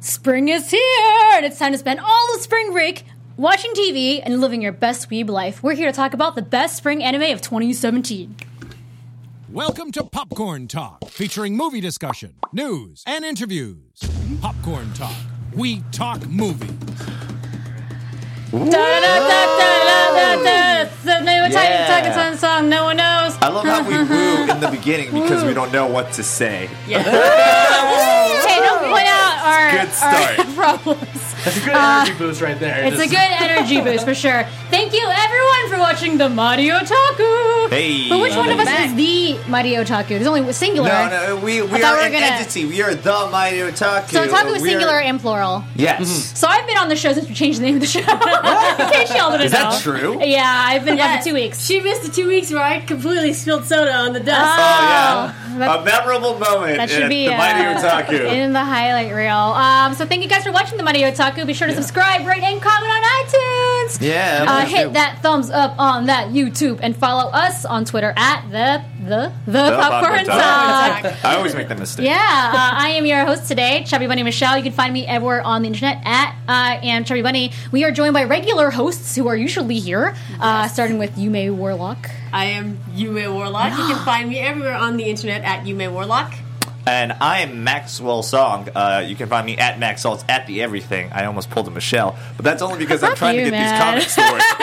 Spring is here, and it's time to spend all of spring break watching TV and living your best weeb life. We're here to talk about the best spring anime of 2017. Welcome to Popcorn Talk, featuring movie discussion, news, and interviews. Popcorn Talk. We talk movies. The new Titan song no one knows. I love how we woo in the beginning because we don't know what to say. Yeah. Hey, don't point out our problems. That's a good energy boost right there. It's a good energy boost for sure. Thank you everyone for watching the Mario Otaku. Hey. But which one of us is the Mario Otaku? There's only singular. No, we are an entity. We are the Mario Otaku. So Otaku is singular and plural. Yes. Mm-hmm. So I've been on the show since we changed the name of the show. In case y'all didn't know. Is that true? Yeah, I've been gone for 2 weeks. She missed the 2 weeks where I completely spilled soda on the dust. Oh yeah. A memorable moment that should be the Mario Otaku. In the highlight reel. So thank you guys for watching the Mario Otaku. Be sure to subscribe, rate, and comment on iTunes. Yeah. Hit that thumbs up on that YouTube and follow us on Twitter at the Popcorn Talk. I always make that mistake. Yeah, I am your host today, Chubby Bunny Michelle. You can find me everywhere on the internet at I am Chubby Bunny. We are joined by regular hosts who are usually here, starting with Yume Warlock. I am Yume Warlock. You can find me everywhere on the internet at Yume Warlock. And I am Maxwell Song. You can find me at Max Salts at the everything. I almost pulled a Michelle, but that's only because I'm trying to get these comics to work.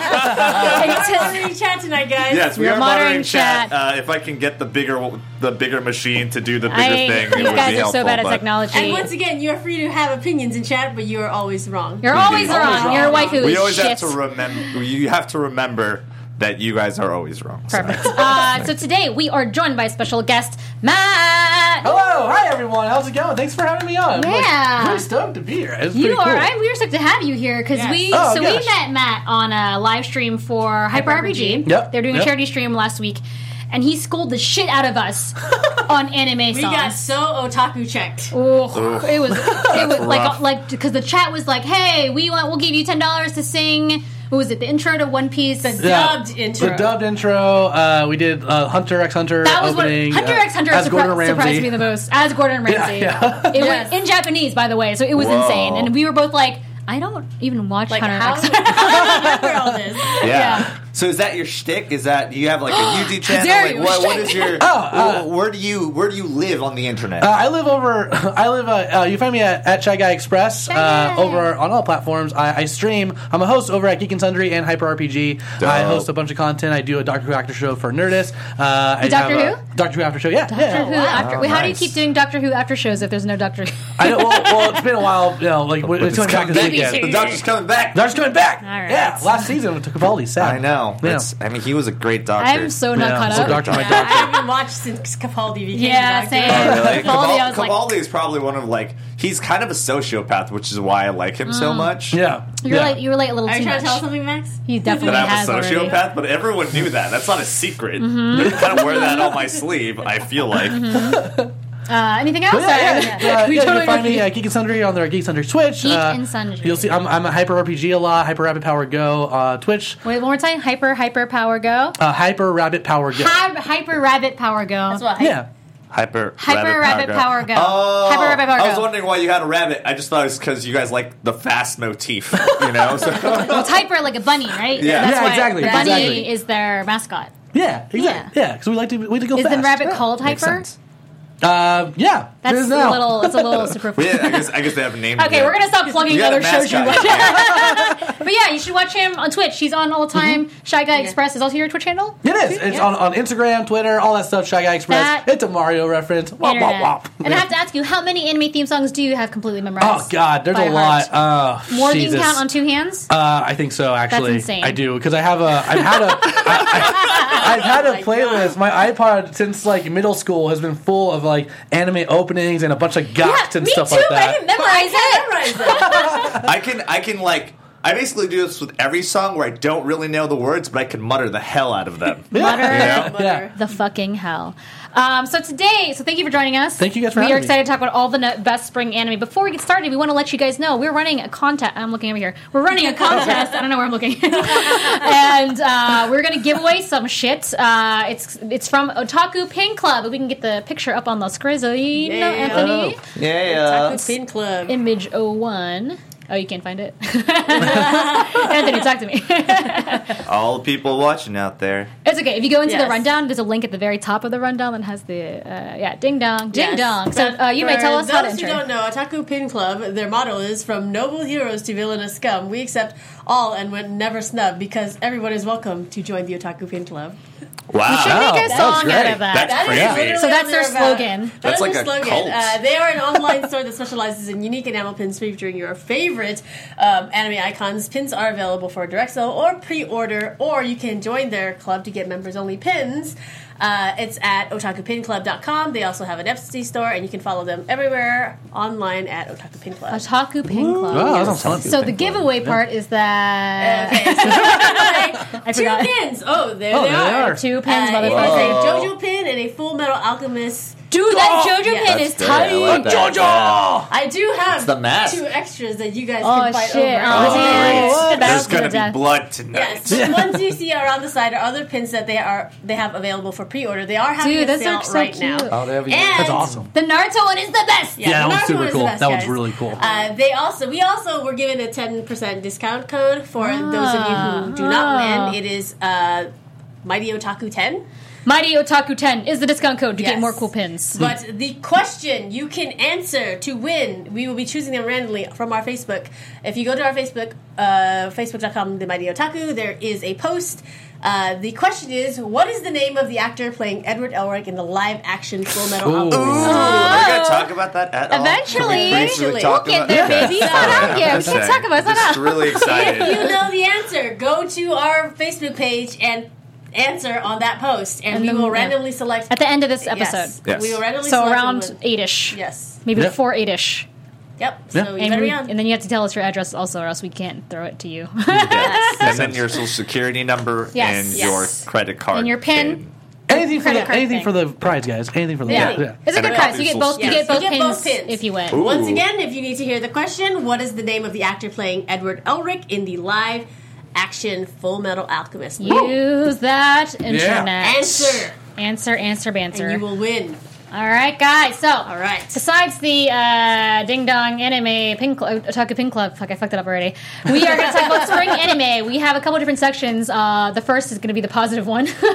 We're moderating chat tonight, guys. Yes, we are moderating chat. If I can get the bigger machine to do the bigger thing, it would be helpful. You guys are so bad at technology. And once again, you're free to have opinions in chat, but you are always wrong. You're always wrong. Your waifu is We always shit. have to remember. You have to remember that you guys are always wrong. Perfect. So today we are joined by special guest Matt. Hello, hi everyone. How's it going? Thanks for having me on. Yeah, I'm really stoked to be here. It's you pretty cool. are. We were stoked to have you here because we met Matt on a live stream for Hyper RPG. Yep. They're doing a charity stream last week, and he schooled the shit out of us on anime songs. We got so otaku checked. Oh, it was like because the chat was like, "Hey, we'll give you $10 to sing." What was it? The intro to One Piece. The dubbed intro. The dubbed intro. We did Hunter x Hunter that was opening. Hunter x Hunter surprised me the most. As Gordon Ramsay. Yeah. It went in Japanese, by the way, so it was insane. And we were both like, I don't even watch Hunter x Hunter. I remember all this. Yeah. So is that your shtick? Is that do you have like a YouTube channel? Like what is your? Where do you live on the internet? I live. You find me at Shy Guy Express over on all platforms. I stream. I'm a host over at Geek and Sundry and Hyper RPG. Dope. I host a bunch of content. I do a Doctor Who after show for Nerdist. Doctor Who? Doctor Who after show. Yeah. Doctor Who after. Wait, how do you nice. keep doing Doctor Who after shows if there's no Doctor Who? I know. Well, it's been a while. You know, like it's coming back this weekend. The Doctor's coming back. Doctor's coming back. All right. Yeah. Last season we took Capaldi. Sad. I know. Yeah. I mean, he was a great Doctor. I'm so not caught So up. Doctor, my I Doctor. haven't watched since Capaldi became Yeah, Doctor. same. Oh, really? Capaldi, I was like- Capaldi is probably one of he's kind of a sociopath, which is why I like him so much. Yeah. You were late a little Are too you trying much. to tell us something, Max? He definitely That I'm has a already. sociopath, but everyone knew that. That's not a secret. I kind of wear that on my sleeve, I feel like. Anything else? You can find me at Geek and Sundry on their Geek and Sundry Twitch. Geek and Sundry. You'll see I'm a Hyper RPG a lot. Hyper Rabbit Power Go Twitch. Wait, one more time. Hyper Power Go. Hyper Rabbit Power Go. Hyper Rabbit Power Go. That's what. Yeah. Hyper Rabbit Power Go. Oh, Hyper Rabbit Power Go. I was wondering why you had a rabbit. I just thought it was because you guys like the fast motif, you know? So. Well, it's hyper like a bunny, right? Yeah. That's Yeah, why exactly, The bunny exactly. is their mascot. Yeah, exactly. Yeah, because we like to go Is fast. the rabbit Yeah. called Makes Hyper? sense. Yeah. That's it a is now. little superficial. Yeah, I guess they have a name. Okay, we're gonna stop plugging You got a other shows you watch. mascot. But yeah, you should watch him on Twitch. He's on all the time. Shy Guy Express is also your Twitch handle. It is. It's on Instagram, Twitter, all that stuff. Shy Guy Express. That- It's a Mario reference. Wop, wop, Internet. wop. And I have to ask you, how many anime theme songs do you have completely memorized? Oh God, there's by a lot. heart? More than you Jesus. can count on two hands. I think so. Actually, insane. I do because I've had a playlist. My iPod since like middle school has been full of like anime openings and a bunch of goths and me stuff too. like But I that. didn't memorize it. I can I basically do this with every song where I don't really know the words, but I can mutter the hell out of them. Mutter Yeah. the fucking hell. So thank you for joining us. Thank you guys for We having are me. excited to talk about all the best spring anime. Before we get started, we want to let you guys know we're running a contest. I'm looking over here. We're running a contest. I don't know where I'm looking. And we're going to give away some shit. It's from Otaku Pin Club. We can get the picture up on the screen, Anthony. Yeah. Otaku Pin Club. Image 01. Oh, you can't find it? Anthony, talk to me. All the people watching out there. It's okay. If you go into the Yes. rundown, there's a link at the very top of the rundown that has the, ding dong, ding Yes. dong. So But you may for tell us how to those who enter. don't know, Otaku Pin Club, their motto is from noble heroes to villainous scum. We accept all and would never snub because everyone is welcome to join the Otaku Pin Club. Wow. We should make a that song was out great. of that. That's That is crazy. literally So that's on their their slogan. That's That is like their a slogan. cult. They are an online store that specializes in unique enamel pins featuring your favorite anime icons. Pins are available for direct sale or pre-order, or you can join their club to get members-only pins. It's at otakupinclub.com. They also have an Etsy store, and you can follow them everywhere online at Otaku Pin Club. Otaku Pin Club. Wow, that sounds fun. So the giveaway part is that Okay, so I two forgot. pins. Oh, there Oh, they there they are. are. 2 pins, It motherfucker. is a JoJo pin and a Full Metal Alchemist. Dude, that JoJo yeah. pin is That's great. I tight. like that. JoJo! I do have the mask. 2 extras that you guys Oh, can fight shit. over. Oh, great. what? There's That's going to death. be blood tonight. Yes, the ones you see around the side are other pins that they have available for pre-order. They are having Dude, a those sale are so right cute. now. Oh, there we go. And That's awesome. The Naruto one is the best. Yeah, Yeah, that the one's Naruto super one is the cool. best, That one's guys. really cool. We also were given a 10% discount code for those of you who do not win. It is Mighty Otaku 10. Mighty Otaku 10 is the discount code to get Yes. more cool pins. But the question you can answer to win, we will be choosing them randomly from our Facebook. If you go to our Facebook, facebook.com, The Mighty Otaku, there is a post. The question is, what is the name of the actor playing Edward Elric in the live-action Full Metal Ooh. Alchemist? Are we going to talk about that at all? Eventually. Can we briefly We'll talk get about there, that? baby. It's not out yet. We can't talk about it. It's not Just out. really excited. If you know the answer, go to our Facebook page and answer on that post, and we then, will yeah. randomly select At the end of this episode. Yes. Yes. We will randomly So select around someone. 8-ish. Yes. Maybe Yeah. before 8-ish. Yep. Yeah. So you And, better be on. and then you have to tell us your address also, or else we can't throw it to you. Yes. And then your social security number Yes. and Yes. your credit card. And your PIN. Anything for Credit the card anything thing. for the prize, guys. Anything for the Yeah. yeah. It's a And good a prize. You get both. yes. You get both You get pins both pins. if you win. Ooh. Once again, if you need to hear the question, what is the name of the actor playing Edward Elric in the live action Full Metal Alchemist? Use that internet. Answer, Banter. and you will win. All right, guys. So, All right. besides the Ding Dong Anime Otaku Pin Club, fuck, I fucked it up already. We are going to talk about spring anime. We have a couple different sections. The first is going to be the positive one. Anime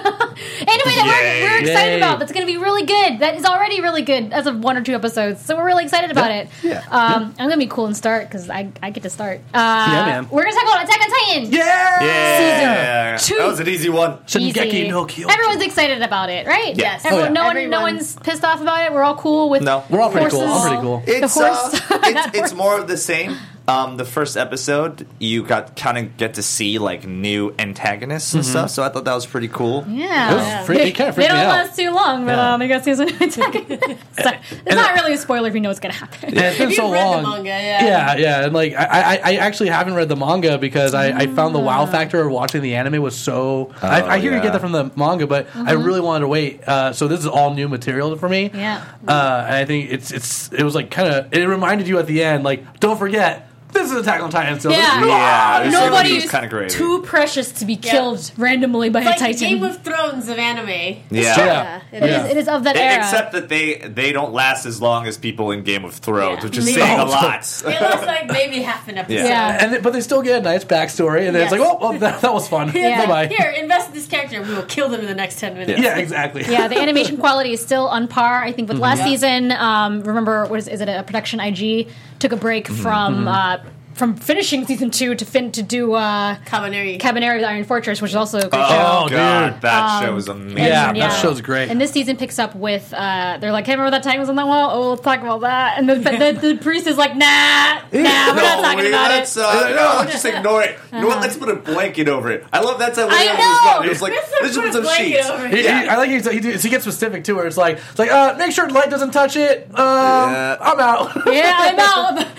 that we're excited Yay. about. That's going to be really good. That is already really good as of 1 or 2 episodes. So we're really excited about it. Yeah. I'm going to be cool and start because I get to start. Yeah, man. We're going to talk about Attack on Titan. Yeah. Yeah. Season 2. That was an easy one. Easy. Shingeki no Kyojin. Everyone's excited about it, right? Yes. Everyone, Oh, yeah. no Everyone. one's pissed off about it. We're all cool with. No. We're all pretty cool. horses. I'm pretty cool. It's, horse. it's more of the same. The first episode, you get to see like new antagonists and stuff. So I thought that was pretty cool. Yeah. It was freak- it kinda They freaked don't me out. last too long, but Yeah. they got season antagonists. So, it's not really a spoiler if you know what's going to happen. Yeah, it's been If so you've read long. the manga, yeah. Yeah, and like I actually haven't read the manga because I found the wow factor of watching the anime was so. I hear you yeah. get that from the manga, but I really wanted to wait. So this is all new material for me. Yeah. And I think it was like kind of it reminded you at the end like don't forget. This is Attack on Titan still. Yeah. Yeah, this Nobody really was is kinda great. too precious to be killed randomly by It's a like the titan. Game of Thrones of anime. Yeah. Yeah. It is of that era. Except that they don't last as long as people in Game of Thrones, Yeah. which is Yeah. saying a Oh, lot. It looks like maybe half an episode. Yeah. But they still get a nice backstory, and then it's Yes. like, oh, that was fun. Yeah. Bye bye. Here, invest in this character. We will kill them in the next 10 minutes. Yeah, exactly. Yeah, the animation quality is still on par. I think with last season. Remember, is it a production IG took a break from finishing season 2 to do Cabaneri. Cabaneri with Iron Fortress, which is also a great show. Oh, God, dude. that show was amazing. Yeah, And, that show's great. And this season picks up with they're like, hey, remember that Titan was on that wall? Oh, let's talk about that. And the priest is like, nah, we're not talking about it. Let's just ignore it. You know what? Let's put a blanket over it. I love that's how I Leon know. responded. It was like, Let's let's just put put a some blanket sheets. over it. I like he gets specific too, where it's like make sure the light doesn't touch it. I'm out. Yeah, I'm out. P.S.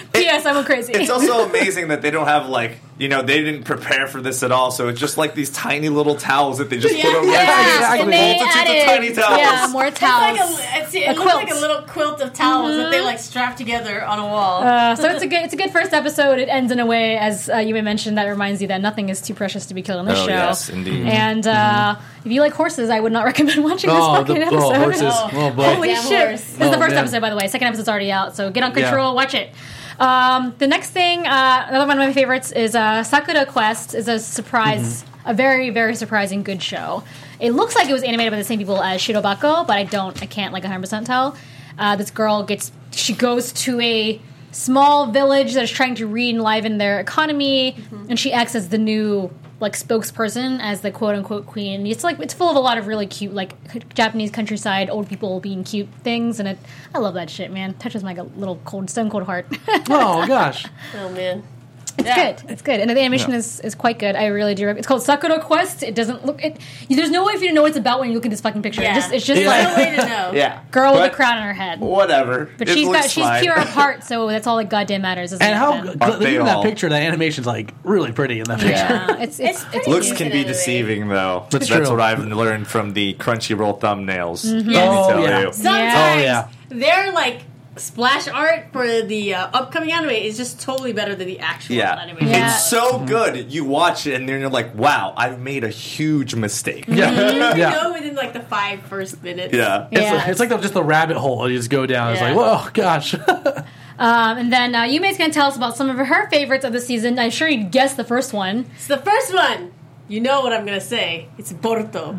I went crazy. It's also amazing that they don't have they didn't prepare for this at all. So it's just like these tiny little towels that they just put over their face. And they Multitudes of tiny towels. Yeah, more towels. It looks like a little quilt of towels that they strap together on a wall. So it's a good first episode. It ends in a way, as you may mention, that reminds you that nothing is too precious to be killed on this show. Yes, indeed. And if you like horses, I would not recommend watching this fucking episode. Horses. Oh boy. Holy Damn shit! horse. This is the first episode, by the way. Second episode's already out, so get on control, watch it. The next thing, another one of my favorites is Sakura Quest. Is a surprise, a very, very surprising good show. It looks like it was animated by the same people as Shirobako, but I can't 100% tell. This girl goes to a small village that is trying to re-enliven their economy, and she acts as the new spokesperson, as the quote-unquote queen. It's full of a lot of really cute Japanese countryside old people being cute things, and I love that shit, man. Touches my little stone cold heart. Oh gosh. Oh man. It's good, and the animation is quite good. I really do. It's called Sakura Quest. It doesn't look. There's no way for you to know what it's about when you look at this fucking picture. Yeah. It's just no way to know. Yeah. girl with a crown on her head. Whatever. But It she's looks fine. pure of heart, so that's all that goddamn matters. And how Aren't look they at that all? picture. The animation's really pretty in that picture. Yeah, it's pretty Looks cute can in be a way. deceiving, though. That's That's true. what I've learned from the Crunchyroll thumbnails. Yes. Let me Oh, tell yeah. you. Sometimes they're splash art for the upcoming anime is just totally better than the actual animation. Yeah. It's so good. You watch it and then you're like, wow, I've made a huge mistake. Yeah. You know within the 5 first minutes. Yeah. It's like just the rabbit hole you just go down. It's Yeah. whoa, gosh. and then Yume's going to tell us about some of her favorites of the season. I'm sure you guessed the first one. It's the first one. You know what I'm gonna say. It's Boruto.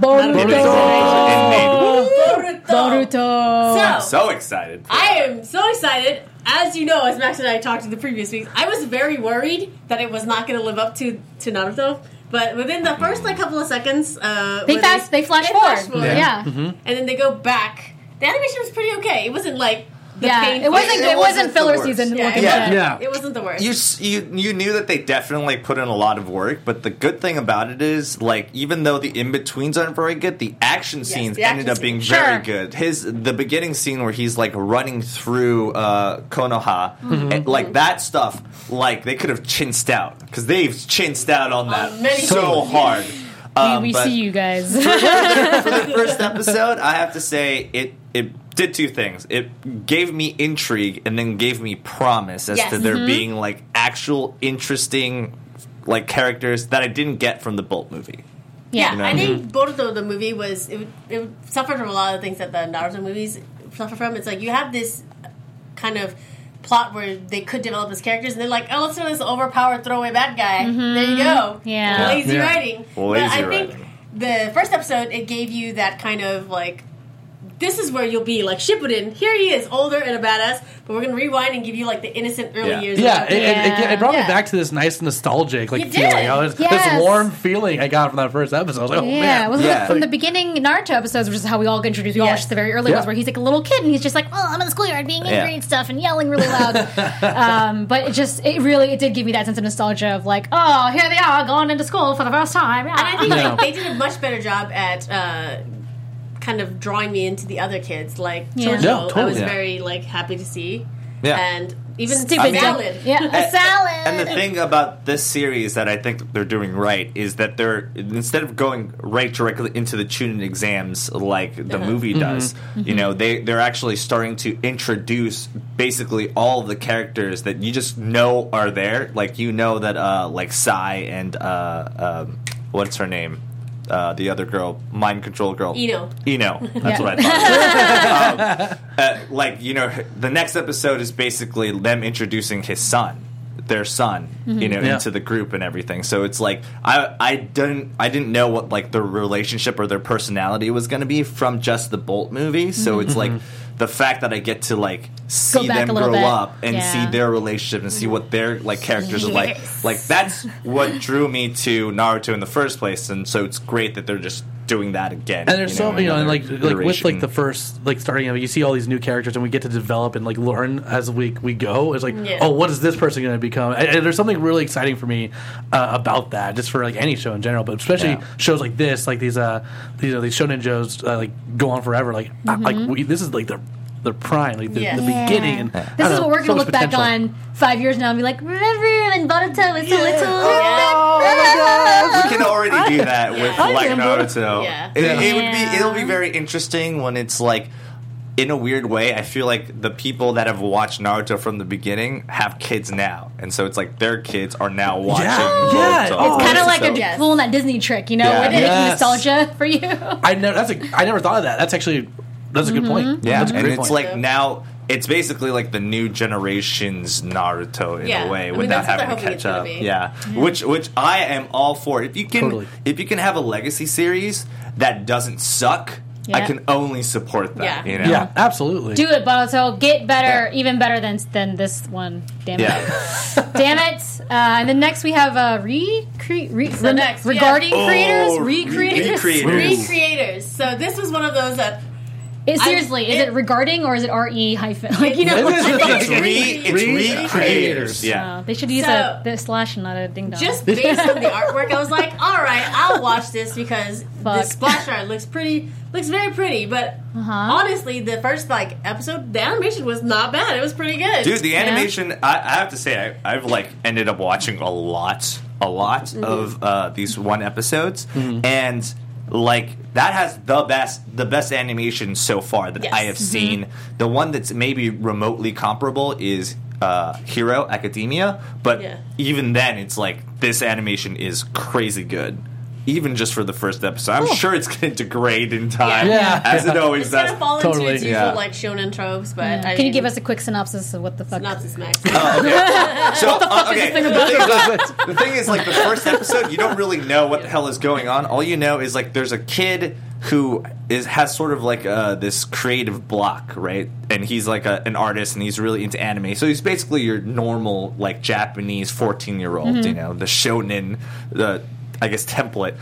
Indeed. Boruto. I'm so excited. I am so excited. As you know, as Max and I talked in the previous weeks, I was very worried that it was not going to live up to Naruto. But within the first couple of seconds, They flash forward. Yeah. and then they go back. The animation was pretty okay. It wasn't the Yeah, pain. it wasn't wasn't filler the worst. season. Yeah, looking it at wasn't- it. Yeah. It wasn't the worst. You knew that they definitely put in a lot of work, but the good thing about it is, even though the in-betweens aren't very good, the action scenes the action ended up being scenes. very Sure. good. The beginning scene where he's running through Konoha, and, that stuff, they could have chinsed out, because they've chinsed out on that many so hard. We But see you guys. for the first episode, I have to say it did two things. It gave me intrigue and then gave me promise as to there being actual interesting characters that I didn't get from the Bolt movie. Yeah. know? I think Boruto, the movie, it suffered from a lot of things that the Naruto movies suffer from. It's you have this kind of plot where they could develop as characters, and they're like, oh, let's do this overpowered throwaway bad guy. There you go. Yeah. Lazy Yeah. writing. But Lazy I think writing. the first episode, it gave you that kind of this is where you'll be Shippuden. Here he is, older and a badass, but we're going to rewind and give you the innocent early years. Yeah, of it brought me Yeah. back to this nice nostalgic You did. feeling. This Yes. warm feeling I got from that first episode. I was like, oh Yeah, man. it was Yeah. from the beginning Naruto episodes, which is how we all get introduced. We all Yes. watched the very early Yeah. ones where he's a little kid and he's just I'm in the schoolyard being angry and stuff and yelling really loud. But it did give me that sense of nostalgia of oh, here they are going into school for the first time. And I think Yeah. they did a much better job at kind of drawing me into the other kids. Chojo, Yeah, I totally. was very happy to see. Yeah. And even Stupid salad. Yeah, a salad. And the thing about this series that I think they're doing right is that they're, instead of going right directly into the Chunin exams like the movie does, they're actually starting to introduce basically all of the characters that you just know are there. That Sai and what's her name? The other girl, mind control girl. Ino. That's what I thought. The next episode is basically them introducing their son, into the group and everything. So it's I didn't know what their relationship or their personality was going to be from just the Bolt movie. So it's the fact that I get to see back them a little grow bit. up and Yeah. see their relationship and see what their characters are like. Yes. That's what drew me to Naruto in the first place, and so it's great that they're just doing that again. And there's and another with iteration. the first starting of it, you see all these new characters and we get to develop and learn as we go. It's Yeah. oh, what is this person going to become? And there's something really exciting for me about that, just for any show in general, but especially shows like this, these shonen shows go on forever. This is their prime, like the Yes. beginning. And, This is what we're going to look back on 5 years now and be like, remember when Boruto was so little? We can already do that with like remember. Naruto. Yeah. It'll be very interesting when it's like, in a weird way, I feel like the people that have watched Naruto from the beginning have kids now, and so it's like their kids are now watching Naruto. Yeah. Oh, Kind of like So- a pulling that Disney trick, you know, Yeah. where they make Yes. nostalgia for you. I never thought of that. That's a good point. Yeah, That's a and great it's point. like now it's basically like the new generation's Naruto in Yeah. a way I mean, without that's what they're having to hoping it's catch gonna up. be. Yeah, which I am all for. If you can have a legacy series that doesn't suck, I Yeah. can only support that. Yeah. You know? Yeah, absolutely. Do it, Boruto. Get better, Yeah. even better than this one. Damn it. Yeah. Damn it. And then next we have next, regarding yeah. creators, Oh, recreators. recreators. Recreators. So this was one of those that Seriously, is it regarding or is it RE hyphen? Like, you know, It's Recreators. recreators. Yeah. they should use So- the slash and not a ding dong. just based on the artwork, I was like, all right, I'll watch this because Fuck. the splash art looks very pretty. But honestly, the first episode, the animation was not bad. It was pretty good. Dude, the animation, I have to say, I've like ended up watching a lot of these one episodes, and like that has the best animation so far that Yes. I have seen. The one that's maybe remotely comparable is Hero Academia, but Yeah. even then, it's like this animation is crazy good. Even just for the first episode, I'm sure it's going to degrade in time, Yeah. as it always it's does. gonna fall Totally. into its usual Yeah. shonen tropes. But I Can you mean, give us a quick synopsis of what the fuck? synopsis, Max? Oh, okay. So, okay. thing The thing is, like, the first episode, you don't really know what the hell is going on. All you know is, like, there's a kid who has sort of like this creative block, right? And he's like an artist, and he's really into anime. So he's basically your normal, like, Japanese 14-year-old, you know, the shonen, I guess, template.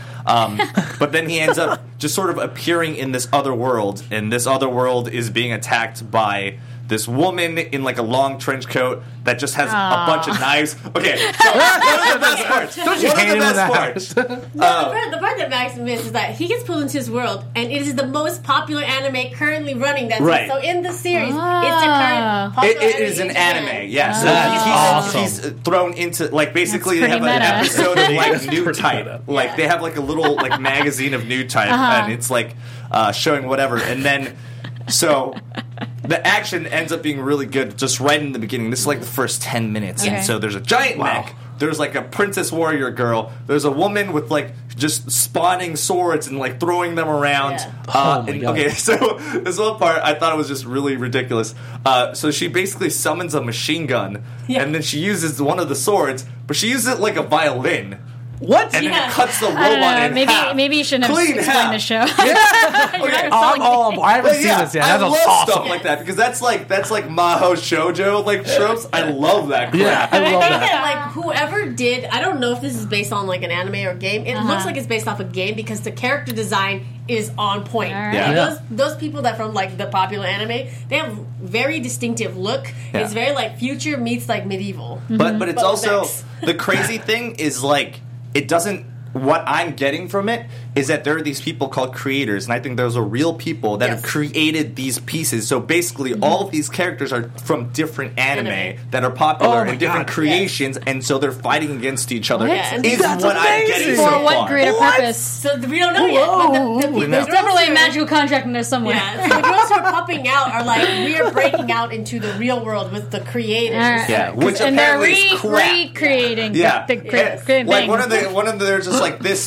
But then he ends up just sort of appearing in this other world, and this other world is being attacked by this woman in like a long trench coat that just has a bunch of knives. Okay, so one of the best parts. Don't you One of hate the him with best that? parts. The part that Max missed is that he gets pulled into his world, and it is the most popular anime currently running. That's Right. So in the series, it's the current popular It is an in Japan. anime, yeah. So That's he's thrown into like basically they That's have an pretty meta. episode of like That's New pretty Type. meta. Like they have like a little like magazine of New Type, and it's like showing whatever, and then so. The action ends up being really good just right in the beginning. This is like the first 10 minutes. Okay. And so there's a giant mech. There's like a princess warrior girl. There's a woman with like just spawning swords and like throwing them around. Yeah. Oh my God. Okay, so this one part I thought it was just really ridiculous. So she basically summons a machine gun, and then she uses one of the swords, but she uses it like a violin. What? And then Yeah. it cuts the robot I don't know. in Maybe half. maybe you shouldn't have Clean explained half. the show. Okay. I'm all on board. I haven't But seen yeah, this yet. I That love was awesome. stuff like that because that's like Maho Shoujo like tropes. I love that crap. Yeah, I I love think that. that like whoever did, I don't know if this is based on like an anime or game. It looks like it's based off a game because the character design is on point. All right. Yeah. Like, Yeah. those people that from like the popular anime, they have very distinctive look. Yeah. It's very like future meets like medieval. But it's But also next. the crazy thing is like it doesn't. What I'm getting from it is that there are these people called creators, and I think those are real people that have Yes. created these pieces. So basically, all of these characters are from different anime that are Oh popular my and different God. creations, and so they're fighting against each other. What? Yeah, and Is That's what I'm amazing. getting For so what far. greater What? purpose? So we don't know yet. But the people, There's There's definitely a magical contract in there somewhere. Yeah, so the girls who are popping out are like we are breaking out into the real world with the creators. All right. Yeah, which And they're apparently is crap. recreating Yeah, the Yeah. great like thing. one of the there's just like this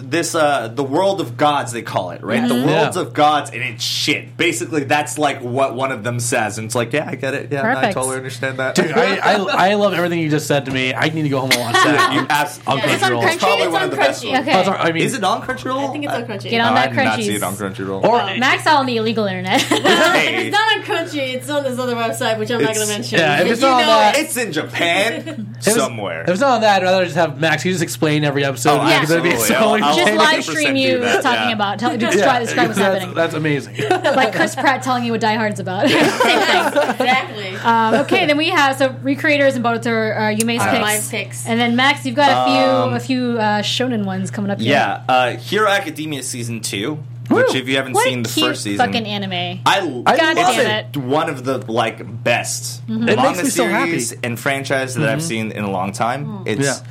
the world of gods they call it, right? The worlds Yeah. of gods, and it's shit. Basically, that's like what one of them says, and it's like, yeah, I get it. Yeah, no, I Perfect. totally understand that. Dude, I love everything you just said to me. I need to go home and watch that. You ask, on Yeah, it's on Crunchyroll. Crunchy. It's probably It's one on of the best Crunchy. ones. Okay. I mean, Is it on Crunchyroll? I think it's on Crunchy. Get on I that did not see Crunchies. it on Crunchyroll. or Max out on the illegal internet. Hey, It's not on Crunchy. It's on this other website, which I'm not going It's- to mention. yeah, if But it's you not know that- it. it's in Japan somewhere. If it's not on that, I'd rather just have Max. You just explain every episode. Oh, because it'd be absolutely. so I'll Just I'll live 100% stream do you that, talking yeah. about. Describe what's happening. That's amazing. Like Chris Pratt telling you what Die Hard's about. Same thing. Exactly. Okay, then we have recreators and Boruto are Yume's picks. My picks. And then Max, you've got a few shonen ones coming up here. Yeah, Hero Academia season 2 which if you haven't What seen a the cute first season, fucking anime. I love it's it. one of the best It manga makes me so series happy. and franchise that I've seen in a long time. It's Yeah.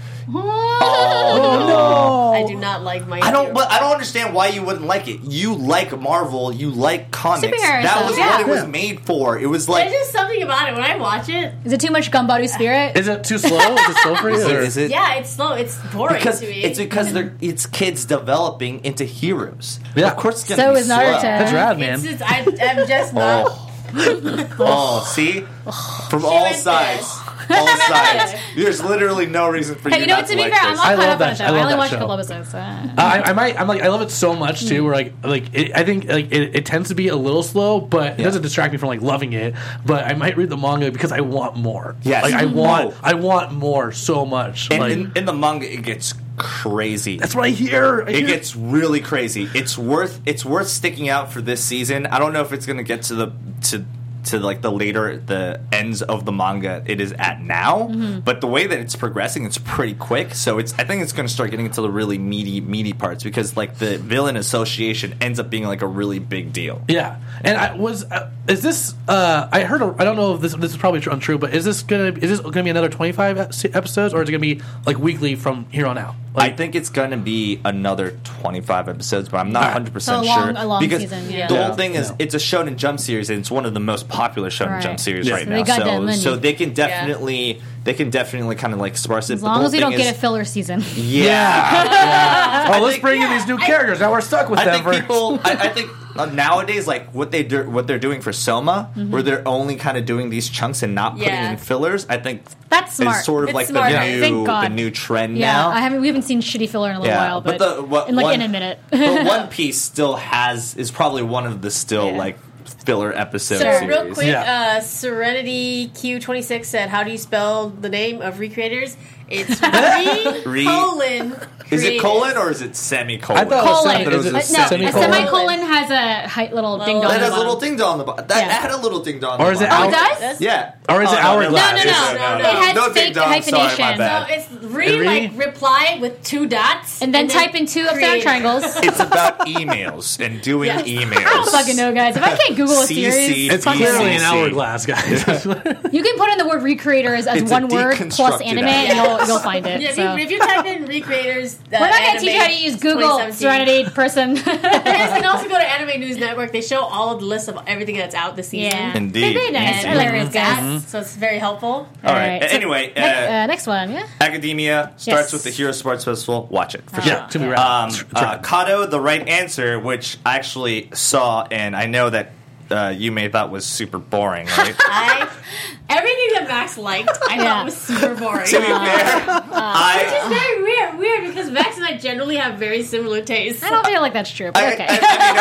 I do not like my. I don't understand why you wouldn't like it. You like Marvel. You like comics. Superhero That stuff, was yeah. what it was Yeah. made for. It was like. There's just something about it when I watch it. Is it too much Gumbaru spirit? Is it too slow? Is it slow for you? or- Is it? Yeah, it's slow. It's boring Because to me. it's because it's kids developing into heroes. Yeah. Of course, it's gonna So be is slow. Naruto. That's rad, man. It's just, I'm just not. See, from all went sides. All sides. There's literally no reason for Hey, you you know not what? To to be like fair, I'm this. not I caught love up on that- the show. I I love only that watched a show. couple episodes. I love it so much too. Where I think it tends to be a little slow, but it doesn't distract me from like loving it. But I might read the manga because I want more. Yes. like No. I want more so much. And like in the manga, it gets crazy. that's what I hear. It gets really crazy. It's worth sticking out for this season. I don't know if it's going to get to like the ends of the manga it is at now, but the way that it's progressing, it's pretty quick. So I think it's going to start getting into the really meaty parts because like the villain association ends up being like a really big deal. Yeah, and is this? I heard. I don't know if this is probably untrue, but is this gonna be another 25 episodes, or is it gonna be like weekly from here on out? I think it's going to be another 25 episodes, but I'm not 100% So sure. a long because season, yeah. the Yeah. whole thing is it's a Shonen Jump series, and it's one of the most popular Shonen Right. Jump series Yes. right So now. they got that money. So they can definitely kind of like sparse it. As long as we don't get a filler season. Yeah. Oh, let's think- bring in these new characters. Now we're stuck with I them. think for people. I think nowadays, like what they're doing for Soma, where they're only kind of doing these chunks and not putting Yeah. in fillers. I think That's smart. is sort of It's like smart. the Yeah. Thank new God. the new trend Yeah, now. we haven't seen shitty filler in a little while, but, in a minute. but One Piece still is probably one of the Yeah. like filler episode So series. real quick, Yeah. Serenity Q26 said, "How do you spell the name of Recreators?" It's Re- colon. Is it creators. colon or is it semicolon? I thought Colon. I thought it was Is a it No, a semicolon? semicolon has a little ding dong. That has a on the little bottom. ding dong on the bottom. That Yeah. had a little ding dong. Or is it Oh, hour- it does? That's- Yeah. Or is it hourglass? No. no. It has no fake ding dong. Sorry, my hyphenation. bad. So it's Re? like reply with 2 dots, And then type in 2 upside down create. triangles. It's about emails and doing Yes. emails. I don't fucking know, guys. If I can't Google a CC. series, It's fuck clearly it. an hourglass, guys. You can put in the word recreators as It's a one word plus deconstructed anime, app. and you'll find it. Yeah, so. if you type in Recreators, We're not going to teach you how to use Google Serenity person. You guys can also go to Anime News Network. They show all of the lists of everything that's out this season. Yeah. Indeed. They're nice. And Hilarious, guys. stats, so it's very helpful. All right. So, Anyway, next one, yeah? Academia starts Yes. with the Hero Sports Festival. Watch it for Yeah, sure. to be right. Kato, the right answer, which I actually saw, and I know that you may have thought was super boring, right? Everything that Max liked, I thought was super boring. To be fair, It's very weird because Max and I generally have very similar tastes. I don't feel like that's true, but okay.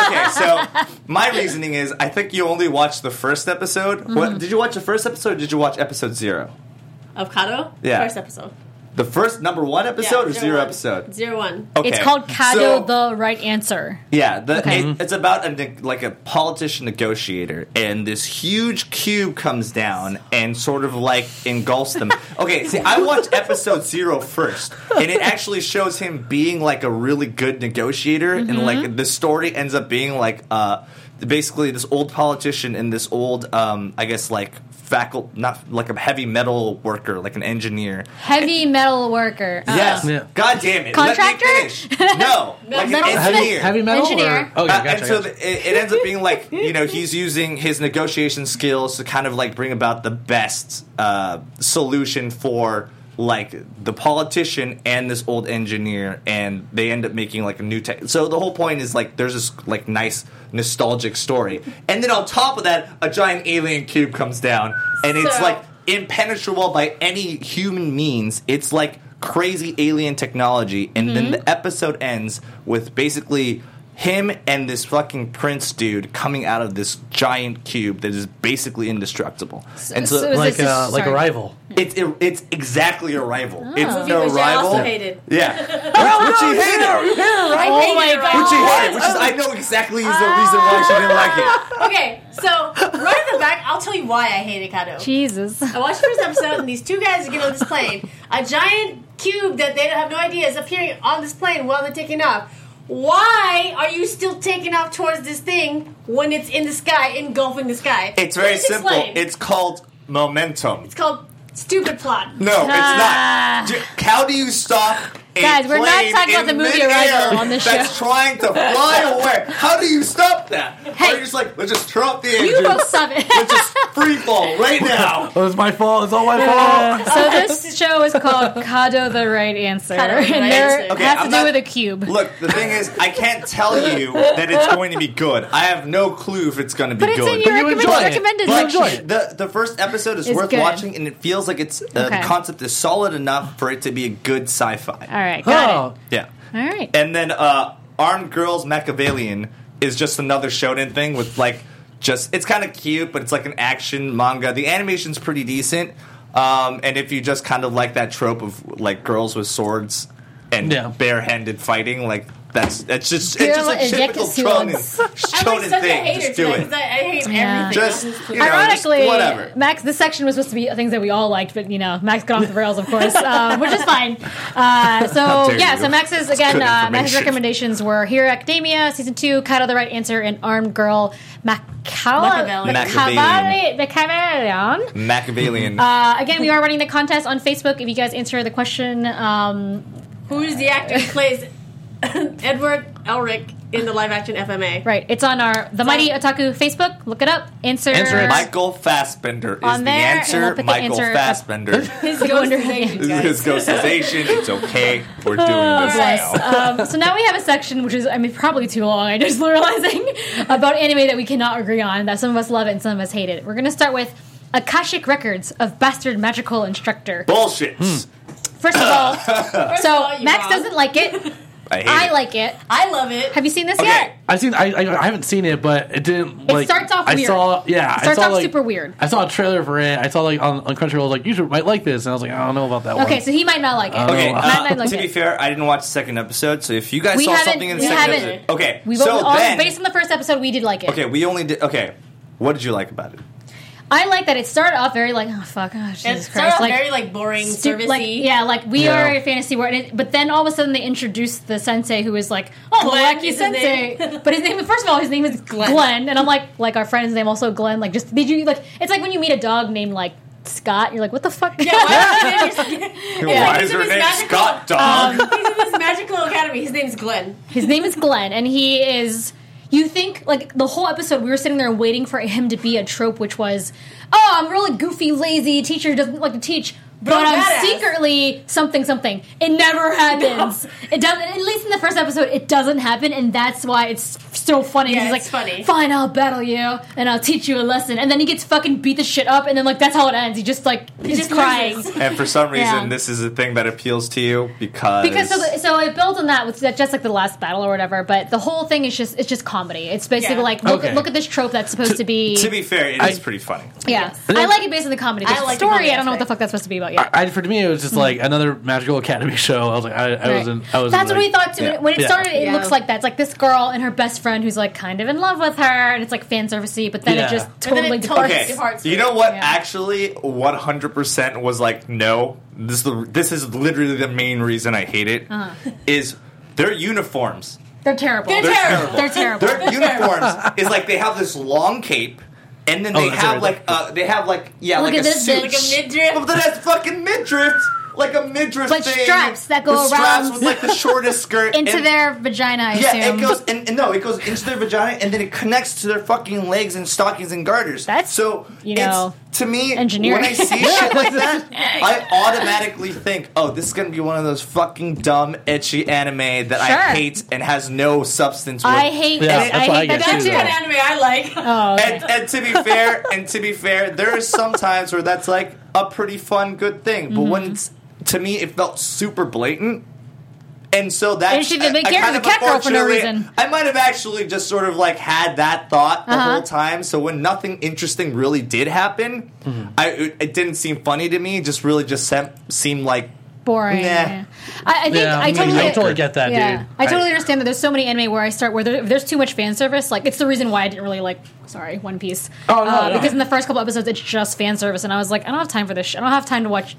so my reasoning is I think you only watched the first episode. What, did you watch the first episode or did you watch episode 0? Of Kato? Yeah. First episode. The first number 1 episode or 0 1. episode? 01. Okay. It's called Kado, So- the right answer. Yeah, Okay. it's about a politician negotiator, and this huge cube comes down and sort of like engulfs them. Okay, see, I watched episode 0 first, and it actually shows him being like a really good negotiator, and like the story ends up being like basically this old politician and this old I guess like not like a heavy metal worker, like an engineer. Heavy metal worker. Yes. Yeah. God damn it. Contractor? Let me finish. No. like an Metal- engineer. Heavy metal? Engineer. Or? Okay, And gotcha. so gotcha. it ends up being like, he's using his negotiation skills to kind of like bring about the best solution for like the politician and this old engineer, and they end up making like a new tech. So the whole point is like there's this like nice nostalgic story, and then on top of that, a giant alien cube comes down, and it's So- like impenetrable by any human means. It's like crazy alien technology, and then the episode ends with basically him and this fucking prince dude coming out of this giant cube that is basically indestructible. And so is Like this a sorry. rival. it's exactly a rival. It's Which no I also rival. hated. Yeah. Which he hated. I Oh hated my it. God. Which he hated. Which is I know exactly is the reason why she didn't like it. Okay, so right at the back, I'll tell you why I hated Kato. Jesus. I watched the first episode, and these 2 guys get on this plane. A giant cube that they have no idea is appearing on this plane while they're taking off. why are you still taking off towards this thing when it's in the sky, engulfing the sky? It's very Please simple. explain. It's called momentum. It's called stupid plot. No, it's not. How do you stop a Guys, we're not plane talking about in the movie midair Arrival on this that's show. trying to fly away? How do you stop that? Hey. Or you're just like, let's just turn off the engine. You both stop it. Let's just free fall right now. Oh, it's my fault. It's all my fault. So this show is called Kado the Right Answer. Kado the Right and there Answer. Okay, has to I'm do not- with a cube. Look, the thing is, I can't tell you that it's going to be good. I have no clue if it's going to be But it's good. in your you enjoy it. recommended You section. enjoy it. The first episode is It's worth good. watching, and it feels like it's the Okay. concept is solid enough for it to be a good sci-fi. All right, got Oh, Yeah. it. All right. And then Armed Girls Machiavellian is just another shonen thing with like it's kind of cute, but it's like an action manga. The animation's pretty decent. And if you just kind of like that trope of like girls with swords and Yeah. barehanded fighting, like it's just Girl a in typical swords. I'm shonen like such a thing. hater Just do today it. because I hate Yeah. everything. Just Ironically, whatever. Max, this section was supposed to be things that we all liked, but Max got off the rails, of course, which is fine. So dare yeah, you. so Max's It's good Max's information. recommendations were Hero Academia season 2, Kado the Right Answer, and Armed Girl Machiavellian. Machiavellian. Again, we are running the contest on Facebook. If you guys answer the question, Who's the actor who plays Edward Elric in the live-action FMA? right, it's on our The Mighty Otaku Facebook. Look it up. Answer Answer it. Michael Fassbender is on the there, and answer. we'll put the Michael answer up. Fassbender. His Go under ghostization, This is guys. his ghostization. It's okay. We're doing this Yes. now. So now we have a section, which is, probably too long. I just realizing about anime that we cannot agree on. That some of us love it and some of us hate it. We're going to start with Akashic Records of Bastard Magical Instructor. Bullshit. First of all, First of so all, you're Max wrong. doesn't like it. I hate I it. like it. I love it. Have you seen this Okay. yet? I haven't seen it, but it didn't. It Like, starts off I weird. saw, It starts I saw, off like, super weird. I saw a trailer for it. I saw like on Crunchyroll, like might like this, and I was like, I don't know about that one. Okay, so he might not like it. Okay, Matt might like to be it. fair, I didn't watch the second episode, so if you guys We saw haven't- something in the we second haven't. episode, okay, We so both, then, based on the first episode, we did like it. okay, we only did, okay, what did you like about it? I like that it started off very like, oh fuck, oh, It Jesus started Christ, off like very boring, servicey. like yeah, like we Yeah. are a fantasy world. And but then all of a sudden they introduced the sensei who is like, oh, Glenn wacky is his sensei. name. But his name, first of all, his name is Glenn, and I'm like our friend's name also Glenn. Like, just did you like? It's like when you meet a dog named like Scott. You're like, what the fuck? Yeah, why is his name Why he's is in her this name magical- Scott Dog? He's in this magical academy. His name's Glenn. His name is Glenn, and he is. You think, like, the whole episode, we were sitting there waiting for him to be a trope, which was, oh, I'm really goofy, lazy, teacher doesn't like to teach, but I'm I'm badass. secretly something. It never happens. It doesn't, at least in the first episode, it doesn't happen, and that's why it's so funny. Yeah, He's it's like, funny. fine, I'll battle you, and I'll teach you a lesson. And then he gets fucking beat the shit up, and then, like, that's how it ends. He just, like, is just crying. loses. And for some reason, Yeah. this is a thing that appeals to you because So it builds on that with just like the last battle or whatever, but the whole thing is just comedy. It's basically Yeah. like Okay. look at this trope that's supposed to be. to be fair, it is pretty funny. Yeah, I like it based on the comedy. The I like the story, comedy I don't know what the aspect. fuck that's supposed to be about yet. For me, it was just like another Magical Academy show. I was like, I Right. wasn't. That's what we thought too. Yeah. When it Yeah. started, it Yeah. looks like that. It's like this girl and her best friend who's like kind of in love with her, and it's like fan servicey, but then Yeah. it just But then totally it totally departs. Okay, departs you from know what? Yeah. Actually, 100% was like, no. This is literally the main reason I hate it. Is their uniforms. They're terrible. They're terrible. They're terrible. Their uniforms is like they have this long cape, and then they that's have right. like Look like at a this suit. bitch. Like a midriff. But that's fucking midriff. Like a midriff But thing. straps that go with straps around with like the shortest skirt into and- their vagina, I Yeah, assume. it goes and no, it goes into their vagina and then it connects to their fucking legs and stockings and garters. That's, so you know, it's, to me engineering. when I see shit like that, I automatically think, oh, this is gonna be one of those fucking dumb, etchy anime that Sure. I hate and has no substance. I with. hate Yeah, that. that's what I I hate get that too, That's too. the kind of anime I like. Oh, okay. And to be fair, there are some times where that's like a pretty fun, good thing. But Mm-hmm. when it's, to me, it felt super blatant. And so that And she's a big character, cat girl for no reason. I might have actually just sort of like had that thought the Uh-huh. whole time. So when nothing interesting really did happen, it didn't seem funny to me. It just really seemed like Boring. Nah. Yeah. I think Yeah, I totally get that, yeah. dude. I totally understand that there's so many anime where I start where if there's too much fan service. Like it's the reason why I didn't really like. Sorry, One Piece. Oh, no. Because in the first couple episodes it's just fan service, and I was like, I don't have time for this. I don't have time to watch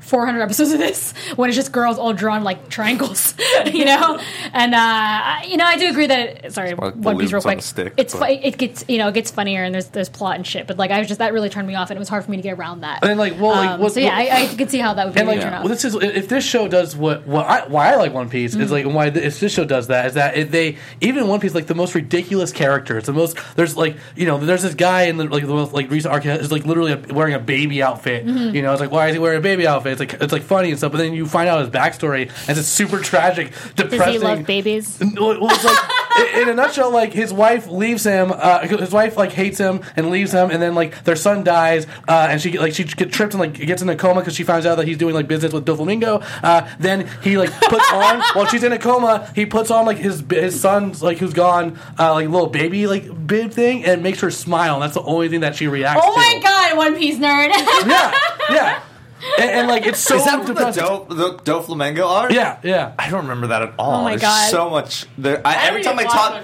400 episodes of this when it's just girls all drawn like triangles, you know? And, you know, I do agree that One Piece real quick. It gets funnier and there's plot and shit, but like that really turned me off and it was hard for me to get around that. And like, I could see how that would be turn off. Well, if this show does why I like One Piece is like, and why if this show does that is that even in One Piece, like the most ridiculous characters, there's like, you know, there's this guy in the most like recent arc is like literally wearing a baby outfit. You know, it's like, why is he wearing a baby outfit? It's like funny and stuff, but then you find out his backstory and it's super tragic, depressing. Does he love babies? Well, it's like in a nutshell, like his wife leaves him. His wife like hates him and leaves him, and then like their son dies, and she gets tripped and like gets in a coma because she finds out that he's doing like business with Doflamingo. Then he like puts on while she's in a coma, he puts on like his son's like who's gone like little baby like bib thing and makes her smile. And that's the only thing that she reacts to. Oh my god, One Piece nerd! Yeah. And like it's so is that the Doflamingo art? Yeah. I don't remember that at all. Oh my There's god, so much. Every time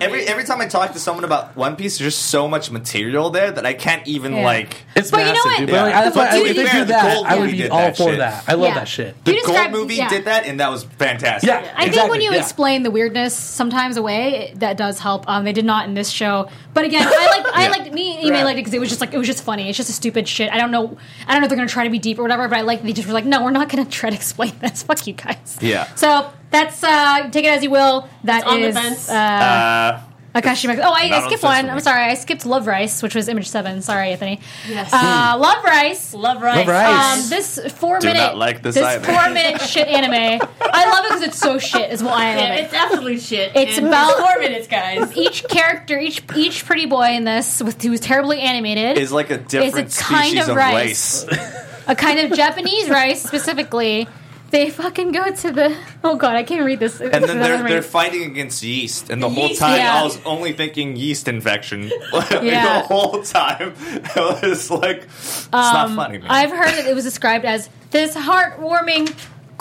I talk to someone about One Piece, there's just so much material there that I can't even like. It's but massive, you know what? dude. But that's why if they do that, I would be all for shit. that. I love that shit. The Gold movie did that, and that was fantastic. Yeah, I think when you explain the weirdness sometimes away, that does help. They did not in this show, but again, I liked you may like it because it was just funny. It's just a stupid shit. I don't know if they're gonna try to be deep or whatever, but they just were like, no, we're not gonna try to explain this. Fuck you guys. Yeah. So that's take it as you will. That it's is on the fence. Akashima. Oh, I skipped one. I'm sorry. I skipped Love Rice, which was Image 7. Sorry, Anthony. Yes. Love Rice. Love Rice. This 4-minute. Do not like this either. 4-minute shit anime. I love it because it's so shit. Is why I love it. It's absolutely shit. It's and about 4 minutes, guys. Each character, each pretty boy in this, who's terribly animated, is like a different species of rice. A kind of Japanese rice, specifically. They fucking go to the... Oh, God, I can't read this. And then they're fighting against yeast. And the whole time, I was only thinking yeast infection. The whole time. It was like... It's not funny, man. I've heard that it was described as this heartwarming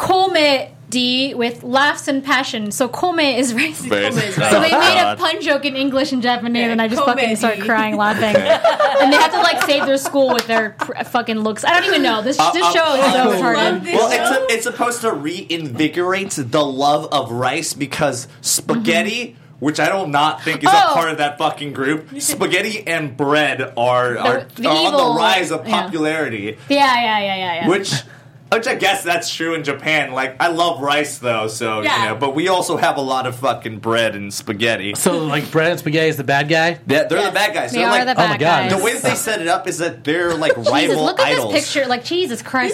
comedy with laughs and passion. So kome is rice. So they made a pun joke in English and Japanese, and I just fucking start crying laughing. And they have to like save their school with their fucking looks. I don't even know. This show is so retarded. Well, it's supposed to reinvigorate the love of rice because spaghetti. Which I do not think is a part of that fucking group. Spaghetti and bread are on the rise of popularity. Yeah. Which I guess that's true in Japan. Like, I love rice, though, so, you know, but we also have a lot of fucking bread and spaghetti. So, like, bread and spaghetti is the bad guy? They're the bad guys. They are the bad guys. The way that they set it up is that they're, like, rival Jesus, look at idols. this picture. Like, Jesus Christ.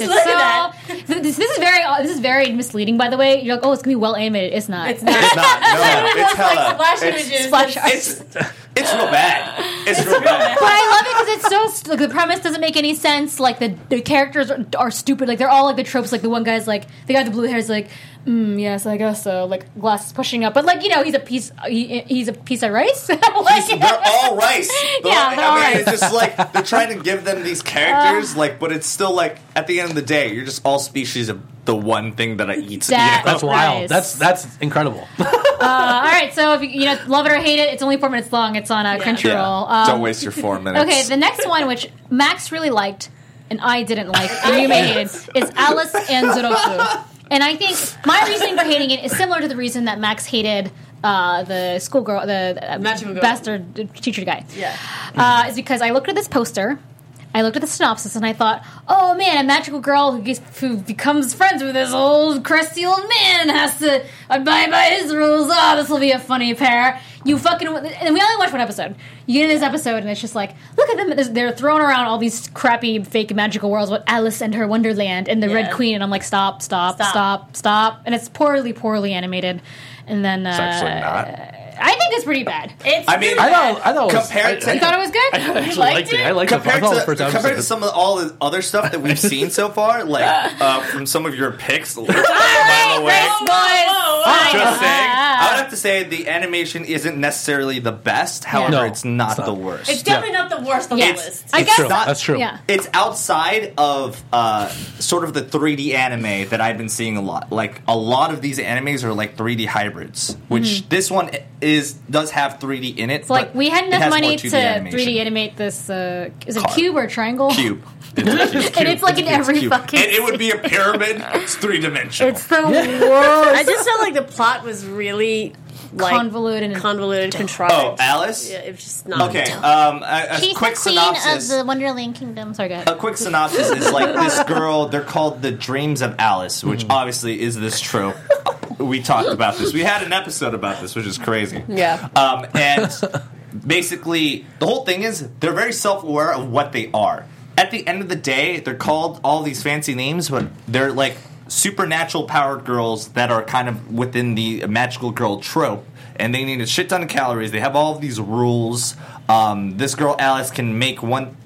This is very misleading, by the way. You're like, oh, it's going to be well animated. It's not. It's not. No. It's hella. Splash images. Splash arts. It's real bad. It's real bad. But I love it because it's so... Like, the premise doesn't make any sense. Like, the characters are stupid. Like, they're all, like, the tropes. Like, the one guy's, like... The guy with the blue hair is, like... yes, I guess so. Like, glasses pushing up. But, like, you know, he's a piece of rice. They're all rice. They're all rice. It's just, like, they're trying to give them these characters, like, but it's still, like, at the end of the day, you're just all species of the one thing that I eat. That's wild. That's incredible. All right, so if you love it or hate it, it's only 4 minutes long. It's on Crunchyroll. Yeah. Don't waste your 4 minutes. Okay, the next one, which Max really liked, and I didn't like, and you may hate it, is Alice and Zoroku. And I think my reasoning for hating it is similar to the reason that Max hated the schoolgirl, the bastard teacher guy. Yeah. Is because I looked at this poster, I looked at the synopsis, and I thought, oh man, a magical girl who becomes friends with this old crusty old man and has to abide by his rules. Oh, this will be a funny pair. You fucking... And we only watched one episode. You get in this episode, and it's just like, look at them. They're throwing around all these crappy, fake magical worlds with Alice and her Wonderland and the Red Queen, and I'm like, stop. And it's poorly animated. And then... It's actually not. I think it's pretty bad. I thought it was... You thought it was good? I actually liked it. I liked it. Compared to some of all the other stuff that we've seen so far, like from some of your picks, by the way, just saying, I would have to say the animation isn't necessarily the best. However, it's not the worst. It's definitely not the worst on the list. I guess that's true. Yeah. It's outside of sort of the 3D anime that I've been seeing a lot. Like a lot of these animes are like 3D hybrids, which this one does have 3D in it. It's like we had enough money to 3D animate this. Is it cube or triangle? Cube. And it's like in every cute. fucking. And it would be a pyramid. It's 3-dimensional. It's the worst. I just felt like the plot was really Convoluted, contrived. Oh, Alice? Yeah, it was just not. Okay, a She's quick the queen synopsis. of the Wonderland Kingdom. Sorry, go ahead. A quick synopsis is like this girl, they're called the Dreams of Alice, which obviously is this trope. We talked about this. We had an episode about this, which is crazy. Yeah. And basically, the whole thing is they're very self-aware of what they are. At the end of the day, they're called all these fancy names, but they're like supernatural powered girls that are kind of within the magical girl trope, and they need a shit ton of calories. They have all of these rules. This girl Alice can make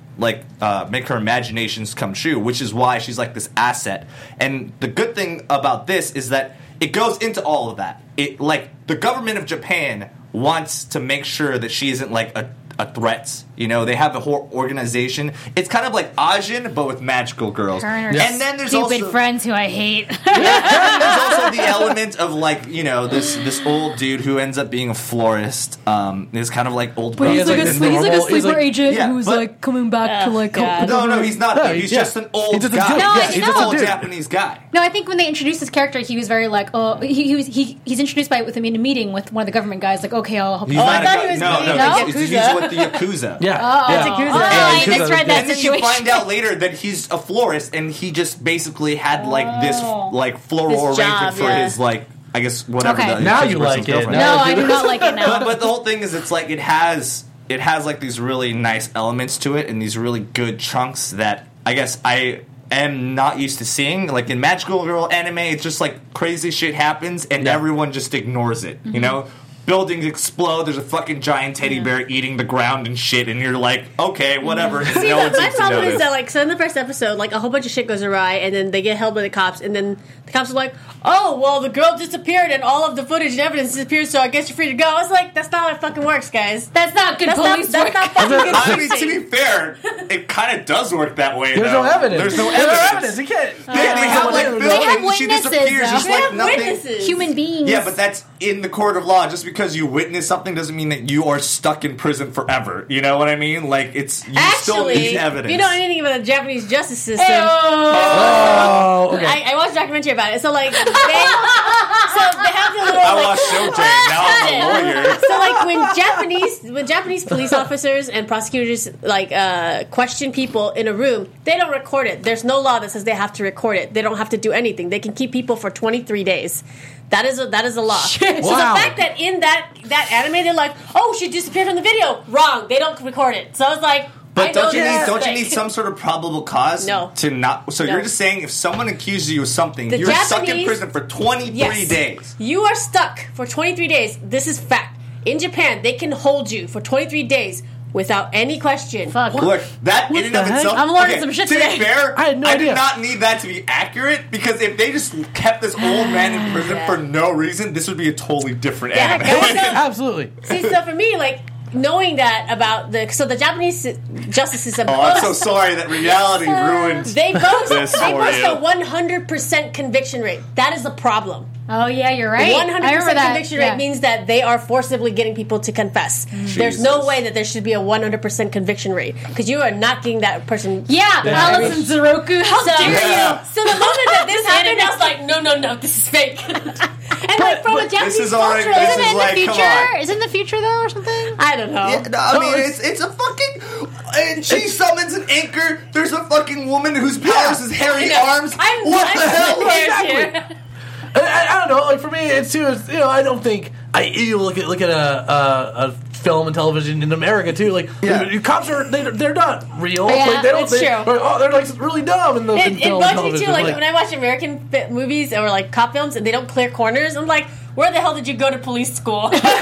make her imaginations come true, which is why she's like this asset. And the good thing about this is that it goes into all of that. It like the government of Japan wants to make sure that she isn't like a threat. You know, they have a whole organization. It's kind of like Ajin, but with magical girls. Her and her And then there's stupid also friends who I hate. there's also the element of like, you know, this old dude who ends up being a florist. Is kind of like old. But he's like, He's a, he's like a normal- he's sleeper like- agent Yeah, who's but- like coming back to like. God. No, he's not. No, He's yeah. just an old He's just a guy. dude. No, I he's know. an old dude. Japanese guy. No, I think when they introduced his character, he was very like, he's introduced with him in a meeting with one of the government guys. Like, okay, I'll help He's you. I not thought a he guy. was No, being no, like he's Yakuza. with the Yakuza. Yeah. Oh, yeah. oh, Yakuza. I Yakuza. misread that And then you situation. find out later that he's a florist, and he just basically had like this like floral This job, arrangement for yeah. his like I guess whatever. Okay. The Now crazy you person's like it. girlfriend. No, I do not like it now. But the whole thing is, it's like it has like these really nice elements to it, and these really good chunks that I guess I am not used to seeing. Like in magical girl anime, it's just like crazy shit happens, and everyone just ignores it. You know. Buildings explode. There's a fucking giant teddy bear eating the ground and shit, and you're like, okay, whatever. See, no one my seems to problem notice. is that, like, so in the first episode, like, a whole bunch of shit goes awry, and then they get held by the cops, and then the cops are like, oh, well, the girl disappeared, and all of the footage and evidence disappeared, so I guess you're free to go. I was like, that's not how it fucking works, guys. That's not good That's police not work. fucking good I mean, to policing. be fair, it kind of does work that way. There's though. no evidence. There's no There's evidence. You can't. They have like They film, have and she witnesses, disappears though. just They like have nothing. witnesses. Human beings. Yeah, but that's in the court of law. Just because you witness something doesn't mean that you are stuck in prison forever. You know what I mean? Like it's you still Actually, need evidence. if you know anything about the Japanese justice system, Oh, okay. I watched a documentary about it. So like, they have the little. I like, watched Showtime. Now I'm a lawyer. So like when Japanese police officers and prosecutors like question people in a room, they don't record it. There's no law that says they have to record it. They don't have to do anything. They can keep people for 23 days. That is a law. So Wow. the fact that in that anime they're like, oh, she disappeared from the video. Wrong. They don't record it. So I was like, But don't you this. need some sort of probable cause No. to not? So No. you're just saying if someone accuses you of something, The you're stuck in Japanese- prison for 23 Yes. days. You are stuck for 23 days. This is fact. In Japan, they can hold you for 23 days without any question. Fuck. Look, that in and of the heck? itself. I'm learning some shit to today. be fair, I had no I idea. did not need that to be accurate because if they just kept this old man in prison Yeah. for no reason, this would be a totally different Yeah, anime. that was a- Absolutely. See, so for me, like, knowing that about the Japanese justice system, Oh, I'm so sorry that reality ruined. they boast This they for boast you. a 100% conviction rate. That is a problem. Oh yeah, you're right. 100% I remember that. conviction Yeah. rate means that they are forcibly getting people to confess. There's no Jesus. way that there should be a 100% conviction rate because you are not getting that person. Yeah, Alison Zeroku. How So, dare Yeah. you? so the moment that this happened, I was like, no, this is fake. And like from a Japanese is already- culture, this Isn't is it in like, the come future? on. Is it in the future though, or something? I don't know. Yeah, no, I mean, it's a fucking. And she summons an anchor. There's a fucking woman whose powers is hairy arms. What the hell? Exactly. I don't know. Like for me, it's too. It's, I don't think you look at a film and television in America too. Like cops are they're not real. Yeah, like, they don't. it's true. They're like really dumb in the in It film and bugs me television. too. Like when I watch American movies or like cop films and they don't clear corners, I'm like, where the hell did you go to police school? Why didn't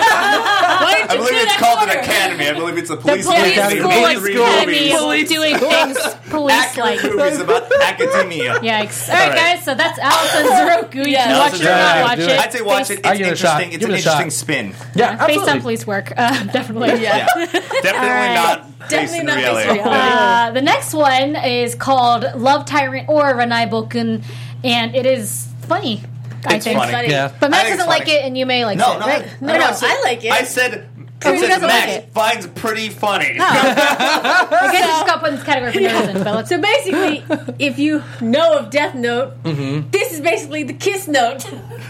I you believe clear it's that called corner? an academy. I believe it's a police police academy. school Made like three Academy movies. of doing things police-like. Accurate movies about academia. Yikes. All right, guys, so that's Alison Zeroku. You Yeah. can watch Alison it or not Zeroku, watch do it. it. I'd say watch it. I It's give it a shot. interesting. It's Give an it a shot. interesting spin. yeah, Based absolutely. on police work, definitely. Yeah, definitely right. not based Definitely in not based reality. in reality. The next one is called Love Tyrant or Renai Bokun, and it is funny, I It's think. funny. Funny. Yeah. But I Matt think doesn't it's like funny. it, and you may like No, it, no, right? No, I like it. I said Who doesn't like Max it? finds pretty funny. I guess you just got put in this category for no reason. But let's So basically, if you know of Death Note, this is basically the kiss note.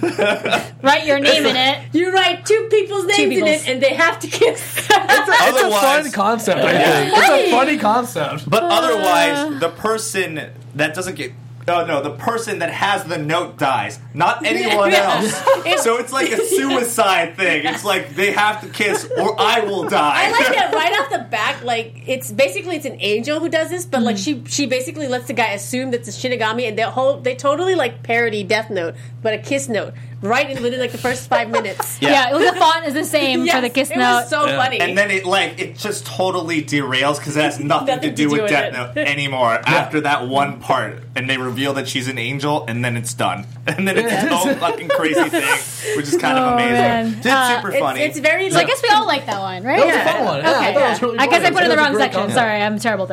write your name in it. You write two people's names in people's. it, and they have to kiss. It's a fun concept, I think. It's a funny concept. But otherwise, the person that doesn't get... Oh, no, the person that has the note dies, not anyone else. So it's like a suicide thing. It's like they have to kiss or I will die. I like that right off the back. Like it's an angel who does this, but like she basically lets the guy assume that it's a Shinigami, and they totally like parody Death Note, but a kiss note right in within like the first 5 minutes. Yeah, the font is the same for the kiss it note. was so funny. And then it just totally derails because it has nothing to do with with Death it. Note anymore after that one part. And they reveal that she's an angel, and then it's done. And then it's its own fucking crazy thing, which is kind of amazing. man. It's super funny. It's very. So I guess we all like that one, right? That was a fun one. Yeah, Okay. I thought it was really I guess funny. I put it in the was a wrong great section. concept. Sorry, I'm terrible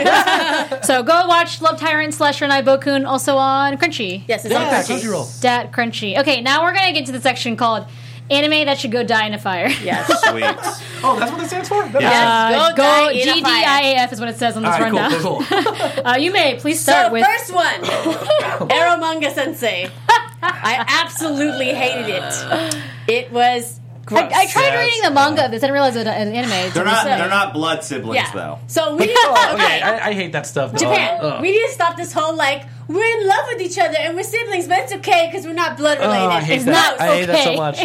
at this. So go watch Love Tyrant / Renai Bokun, also on Crunchy. Yes, it's Yeah, on Crunchy. Crunchyroll. Dat Crunchy. Okay, now we're gonna get to the section called Anime That Should Go Die in a Fire. Yes. Sweet. Oh, that's what it stands for? Yes. Go die in a fire. GDIAF is what it says on this All right, rundown. cool. You may please start So with. first one, Eromanga Sensei. I absolutely hated it. It was gross. I tried Yes. reading the manga of this. I didn't realize it was an anime. They're not blood siblings, Yeah. though. So we need Oh, okay. okay, I hate that stuff. though. Japan. Ugh. We need to stop this whole like we're in love with each other and we're siblings, but it's okay because we're not blood related. Oh, I hate It's that. not I hate that so okay. much.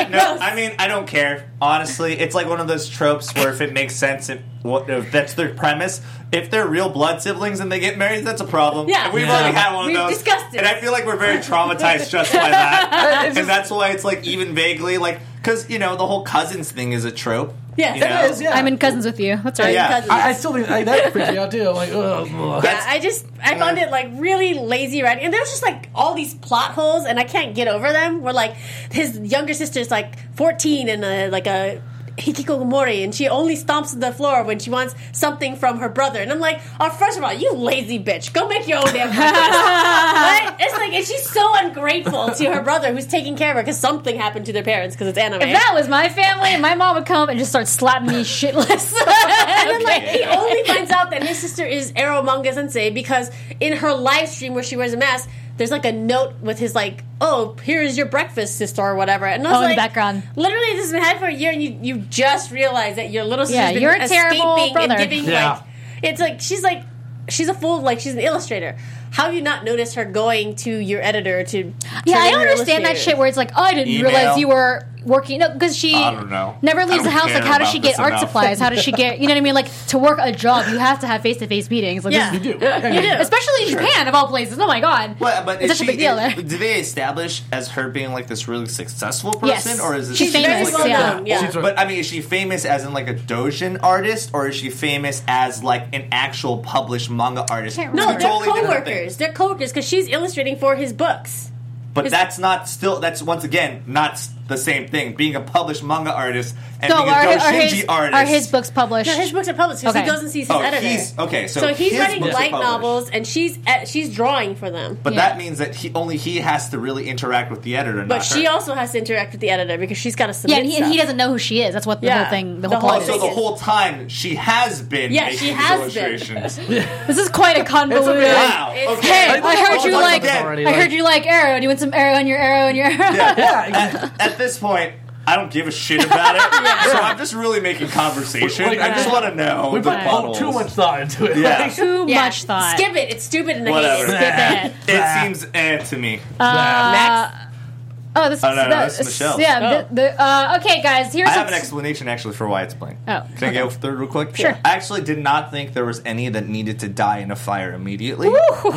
I mean, I don't care. Honestly, it's like one of those tropes where if it makes sense, if that's their premise. If they're real blood siblings and they get married, that's a problem. Yeah. And we've Yeah. already had one of We've those. discussed it. And I feel like we're very traumatized just by that. It's And that's why it's like even vaguely like because the whole cousins thing is a trope. Yes, you it know? is, yeah. I'm in cousins with you. That's right. Yeah. Cousins. I still think that freaks me out too. I'm like, ugh. Yeah, I found it like really lazy writing, and there's just like all these plot holes, and I can't get over them. Where like his younger sister's like 14 and like a hikikomori, and she only stomps the floor when she wants something from her brother. And I'm like, oh, first of all, you lazy bitch, go make your own damn breakfast. Right? It's like, and she's so ungrateful to her brother who's taking care of her because something happened to their parents because it's anime. If that was my family, my mom would come and just start slapping me shitless. And then, like, he only finds out that his sister is Eromanga Sensei because in her live stream where she wears a mask, there's, like, a note with his, like, oh, here's your breakfast, sister, or whatever. And I was Oh, in like, the background. literally, this has been had for a year, and you just realize that your little sister's Yeah, been you're a terrible escaping brother. and giving, Yeah. it's like, she's a fool, like, she's an illustrator. How have you not noticed her going to your editor to Yeah, turn I in don't her understand that illustrators? shit where it's like, oh, I didn't Email. realize you were working. No, because she I don't know. never I leaves the don't house. Like, care how does she about get this art enough. supplies? How does she get, you know what I mean? Like, to work a job, you have to have face-to-face meetings. Like, Yeah. this You is- do. You do. especially in Japan, of all places. Oh my god. Well, but it's is such a big deal there. Do they establish as her being like this really successful person, Yes. or is it She's famous, like yeah. known, yeah. But I mean, is she famous as in like a doujin artist, or is she famous as like an actual published manga artist? Can't No, remember. Two they're totally different co-workers. things. They're co-workers because she's illustrating for his books. But that's not still. That's once again not the same thing. Being a published manga artist and No, being a doujinshi his, artist. are his books published? No, his books are published because Okay. he goes and sees his Oh, editor. he's okay. So, So he's his writing books are light published. novels, and she's drawing for them. But Yeah. that means that he has to really interact with the editor. But not she her. also has to interact with the editor because she's got to Yeah, submit and he stuff. doesn't know who she is. That's what the Yeah. whole thing, the The whole whole plot Also, is. the whole time she has been Yeah, making she these has been. illustrations. This is quite a convoluted. Wow. It's- Okay. Hey, I I heard you talked like. about this already, I like- heard you like arrow. Do you want some arrow on your arrow and your arrow? Yeah. At this point, I don't give a shit about it. So I'm just really making conversation. Like, I just want to know We the put plot too holes. much thought into it. Yeah. Like, Too Yeah. much thought. Skip it. It's stupid and I Whatever. hate it. Skip it. It seems to me. Max? Oh, this Oh, no, that- that's Michelle. Yeah. Okay, guys. Here's I have an what's- explanation actually for why it's playing. Oh, Can I go through real quick? Sure. I actually did not think there was any that needed to die in a fire immediately,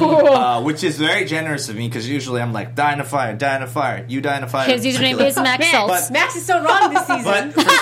which is very generous of me because usually I'm like, die in a fire, die in a fire, you die in a fire. His username is Max Man, Schultz. Max is so wrong this season. But for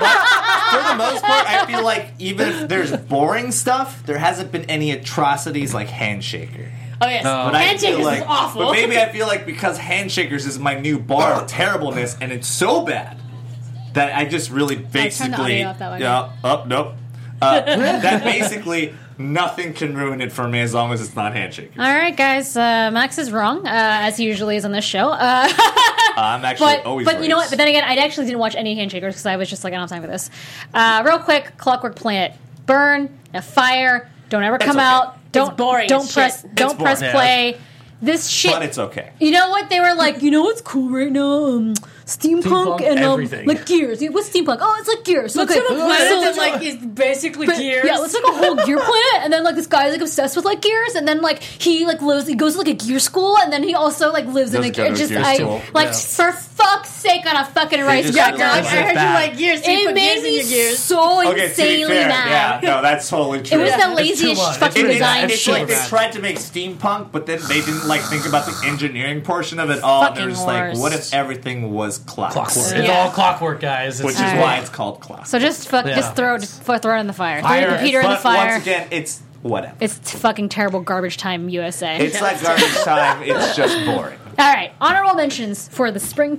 the most part, I feel like even if there's boring stuff, there hasn't been any atrocities like Handshaker. oh, yes. But I Handshakers feel like, is awful. But maybe I feel like because Handshakers is my new bar of terribleness, and it's so bad that I just really basically, audio off that way. nope. That basically nothing can ruin it for me as long as it's not Handshakers. All right, guys. Max is wrong, as he usually is on this show. I'm actually always But you know right. what? But then again, I actually didn't watch any Handshakers because I was just like, I don't have time for this. Real quick, Clockwork Planet. Burn, a fire, don't ever come okay. out. Don't boring Don't as press. shit. Don't It's press boring. play. This shit. But it's okay. You know what? They were like, you know what's cool right now? Steampunk Steampunk, and everything. like Gears. What's steampunk? Oh, it's like Gears. Let's Okay. have a planet So- that like is basically Gears. Yeah, it's like a whole gear planet, and then like this guy's like obsessed with like gears, and then like he goes to like a gear school, and then he also like lives in a Doesn't go to a just gear school. like for fuck's sake on a fucking rice just cracker. realized I heard bad. you like Gears. So you It put made Gears in me your Gears. so Okay, to be insanely fair, mad. yeah, no, that's totally It true. was the It's too laziest much. fucking It's design It's shit. like they bad. tried to make steampunk, but then they didn't like think about the engineering portion of it all. And they're Fucking just like, worst. what if everything was clockwork? Clockwork. Yeah. It's all clockwork, guys. Which is Alright. why it's called clockwork. So just throw it in the fire. Throw Fire. the computer in the But fire. once again, it's whatever. It's fucking terrible garbage time, USA. It's like garbage time. It's just boring. All right, honorable mentions for the spring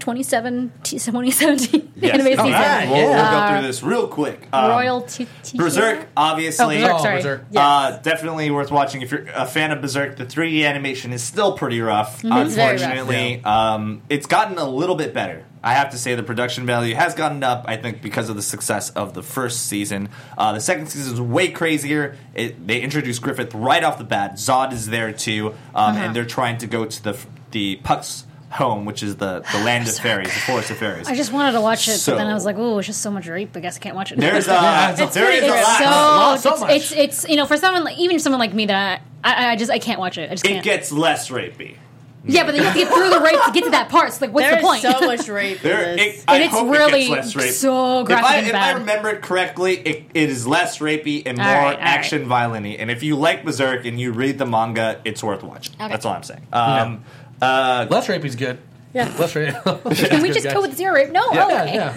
2017 Yes. anime season. right. We'll Yeah. go through this real quick. Royal T- Berserk, obviously. Oh, Berserk, Oh, sorry. Berserk. Definitely worth watching if you're a fan of Berserk. The 3D animation is still pretty rough, very rough. unfortunately. It's gotten a little bit better. I have to say the production value has gotten up, I think, because of the success of the first season. The second season is way crazier. They introduced Griffith right off the bat. Zod is there too, and they're trying to go to the Puck's home, which is the land of fairies, the forest of fairies. I just wanted to watch it, So- but then I was like, "Oh, it's just so much rape. I guess I can't watch it." There's It's there is a pretty lot. so so it's, much. it's you know for someone like, even someone like me that I can't watch it. I just It can't. gets less rapey. Yeah, but then you have to get through the rape to get to that part. So like, what's There the point? is so much rape in There, this. I And it's hope really it gets less rapey. so graphic and if I bad. remember it correctly, it is less rapey and more All right. action violent-y. And if you like Berserk and you read the manga, it's worth watching. Okay. That's all I'm saying. Less rapey's good. Yeah. Less rape. Can we just go with zero rape? No, Yeah, okay. yeah.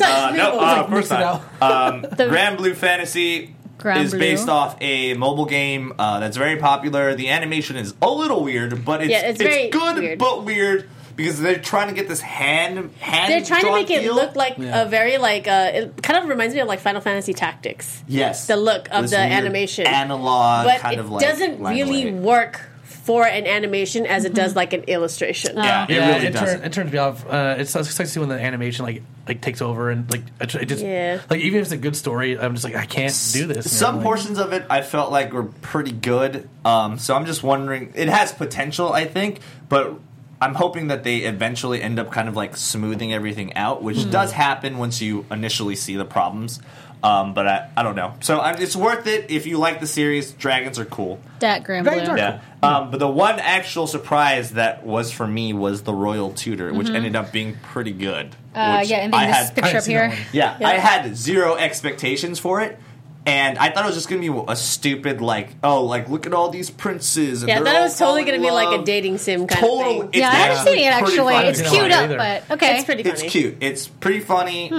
First mix it time. out. Grand Blue Fantasy Grand is Blue. based off a mobile game that's very popular. The animation is a little weird, but it's very good weird. but weird because they're trying to get this hand They're trying to drawn make it feel. look like Yeah. a very like it kind of reminds me of like Final Fantasy Tactics. Yes, The look of This the weird animation. analog But kind it of like doesn't line really away. work for an animation as it does like an illustration. Yeah, it Yeah, really does. it turns me off. It's nice to see when the animation like takes over and like it just Yeah. like even if it's a good story, I'm just like I can't do this. Some Like, portions of it I felt like were pretty good. So I'm just wondering. It has potential, I think, but I'm hoping that they eventually end up kind of like smoothing everything out, which does happen once you initially see the problems. But I don't know. So it's worth it if you like the series. Dragons are cool. That Grand Blue. Dragons are Yeah. But the one actual surprise that was for me was the Royal Tutor, which ended up being pretty good. which Yeah, and I then this had picture I up see that here. one. Yeah, Yeah. I had zero expectations for it. And I thought it was just going to be a stupid, like, oh, like, look at all these princes. And Yeah, I they're thought it all was totally falling going to be in like a love. dating sim kind Total. of thing. It's Yeah, I haven't seen it pretty actually. funny. It's I queued didn't up, know either. but okay. It's pretty funny. It's cute. It's pretty funny.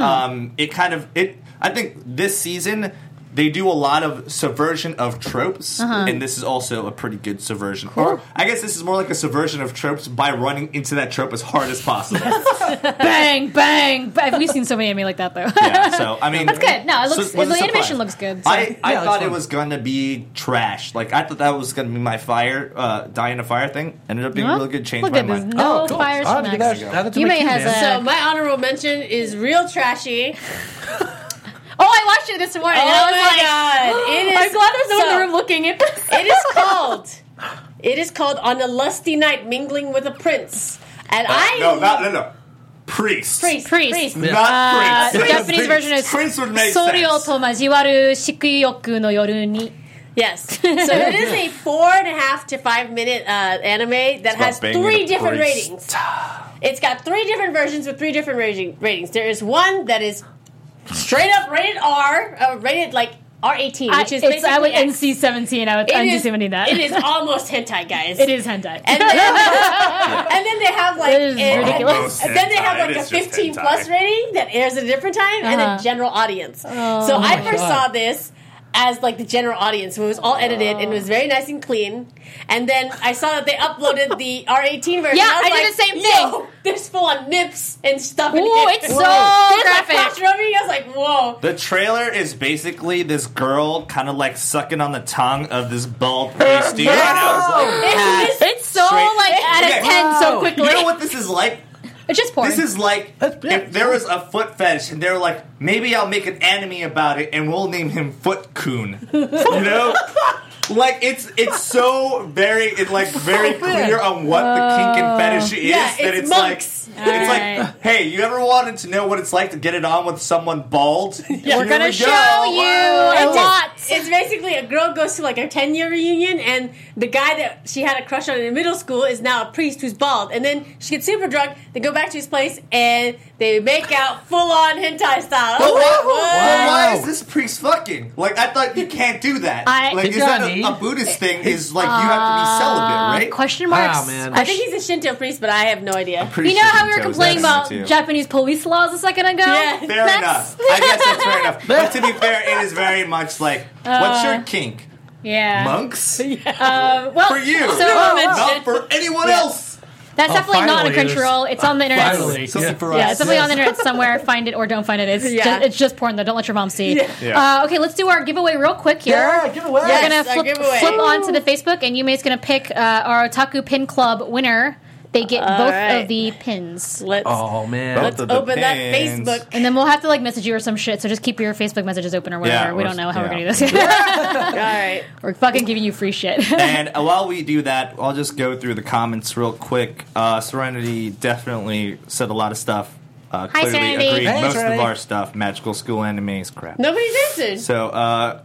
I think this season they do a lot of subversion of tropes, and this is also a pretty good subversion. Or I guess this is more like a subversion of tropes by running into that trope as hard as possible. Bang, bang, bang. We've seen so many anime like that, though. Yeah, so I mean, That's good. No, it looks. so was the a surprise. animation looks good. So. I Yeah, thought it's it fun. was gonna be trash. Like I thought that was gonna be my die in a fire thing. Ended up being Huh? really good. Changed Look my at this. mind. No cool. fires I'll from have to Max. give that to You my may kid, has man. a- So my honorable mention is real trashy. Oh, I watched it this morning. and I was like, God! It is. I'm glad there's no one in the so- room looking at this. It is called On a Lusty Night Mingling with a Prince. And No. Priest. Priest. Not The Prince. Japanese version is Prince would make ソリオ sense. と交わる色欲の夜に Yes. So it is a 4.5 to 5 minute anime that about has banging 3 a different priest. ratings. It's got 3 different versions with 3 different ratings. There is one that is straight up rated R, rated like R18, which is basically I would X. NC-17. I would It is- NC-17 that. It is almost hentai, guys. It is hentai. And then they have like It is ridiculous. And then they have like It a is just 15 plus hentai. rating that airs at a different time and a Uh-huh. general audience. So I first saw this as like the general audience. So it was all edited and it was very nice and clean. And then I saw that they uploaded the R18 version. Yeah, I, was I did like, the same Yo, thing. there's full on nips and stuff in Ooh, it. it's so There's graphic. like crotch rubbing. I was like, whoa. The trailer is basically this girl kind of like sucking on the tongue of this bald priest dude. And I was like, It's so Straight- like out of Okay. 10 so quickly. you know what this is like? It's just porn. This is like That's- yeah. if there was a foot fetish and they were like, maybe I'll make an anime about it and we'll name him Foot Coon. You know? Like it's so very clear on what the kink and fetish is Yeah, that it's it's monks. like it's Alright. like, hey, you ever wanted to know what it's like to get it on with someone bald? We're gonna show you a lot. It's basically a girl goes to like a 10-year reunion, and the guy that she had a crush on in middle school is now a priest who's bald. And then she gets super drunk. They go back to his place and they make out full on hentai style. But What? why is this priest fucking? Like, I thought you can't do that. Like, It's is that not neat. a Buddhist thing? Is like you have to be celibate, right? Question marks. Wow, man. I think he's a Shinto priest, but I have no idea. Pretty You know sure how we were Shinto is complaining that about too. Japanese police laws a second ago? Yeah. Fair That's- enough. I guess that's fair enough. But to be fair, it is very much like, what's your kink? Yeah. Monks? Well, For you. So, Not for anyone else. that's definitely not on finally, Crunchyroll. It's on the internet. Finally. Something for Yeah, us. it's definitely on the internet somewhere. Find it or don't find it. It's just porn though. Don't let your mom see. Yeah. Okay, let's do our giveaway real quick here. Yeah, giveaway. We're Yes, gonna our giveaway. flip on to the Facebook, and Yume's gonna pick our Otaku Pin Club winner. They get both right. of the pins. Let's Oh man. Both of the open that pins. Facebook. And then we'll have to like message you or some shit. So just keep your Facebook messages open or whatever. Yeah, we or- don't know how we're yeah. gonna do this. All right. We're fucking giving you free shit. And while we do that, I'll just go through the comments real quick. Serenity definitely said a lot of stuff. Clearly Serenity. agreed. Hey, Most Serenity. of our stuff, Magical School Anime, is crap. Nobody's answered. So,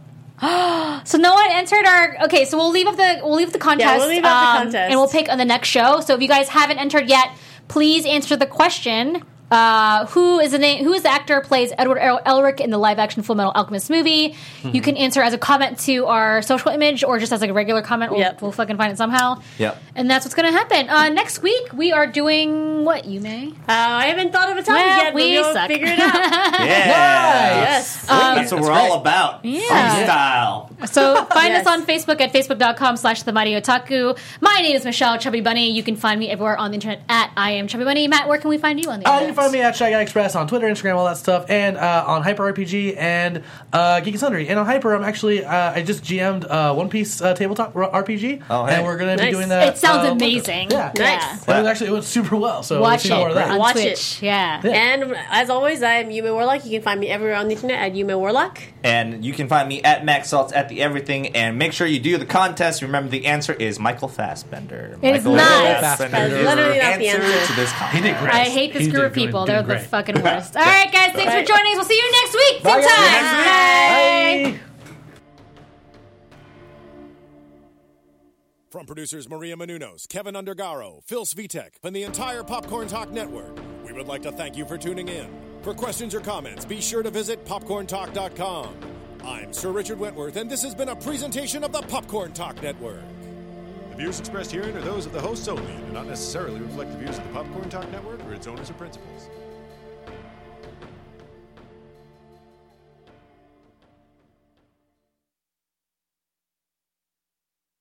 So no one entered our. Okay, so we'll leave up the contest. Yeah, we'll leave up the contest. and we'll pick on the next show. So if you guys haven't entered yet, please answer the question. Who is the actor who plays Edward Elric in the live-action Full Metal Alchemist movie? You can answer as a comment to our social image or just as like a regular comment. We'll fucking find it somehow. Yep. And that's what's going to happen. Next week, we are doing what, Yume? I haven't thought of a topic Well, yet, but we we'll suck. figure it out. yeah. Yes. That's what we're all about. Yeah. Freestyle. So find Yes. us on Facebook at facebook.com/themighty-otaku. My name is Michelle Chubby Bunny. You can find me everywhere on the internet at I am Chubby Bunny. Matt, where can we find you on the internet? You can find me at Shy Guy Express on Twitter, Instagram, all that stuff, and on Hyper RPG and Geek and Sundry. And on Hyper, I'm actually I just GM'd One Piece tabletop RPG, Oh, hey. and we're going to be Nice. doing that. It sounds later. amazing. Yeah, Nice. It went super well. So Watch we'll see it more of that. on Watch Twitch. Yeah. And as always, I am Yume Warlock. You can find me everywhere on the internet at Yume Warlock. And you can find me at Max Salts at the Everything. And make sure you do the contest. Remember, the answer is Michael Fassbender. It is Michael not. Fassbender is Literally the not the answer. to this contest. He did great. I hate this He group did of good, people. did They're the great. fucking worst. All right, guys. Thanks for joining us. We'll see you next week. Same Bye, guys. time. Next week. Bye. From producers Maria Menounos, Kevin Undergaro, Phil Svitek, and the entire Popcorn Talk Network, we would like to thank you for tuning in. For questions or comments, be sure to visit popcorntalk.com. I'm Sir Richard Wentworth, and this has been a presentation of the Popcorn Talk Network. The views expressed herein are those of the hosts only and do not necessarily reflect the views of the Popcorn Talk Network or its owners or principals.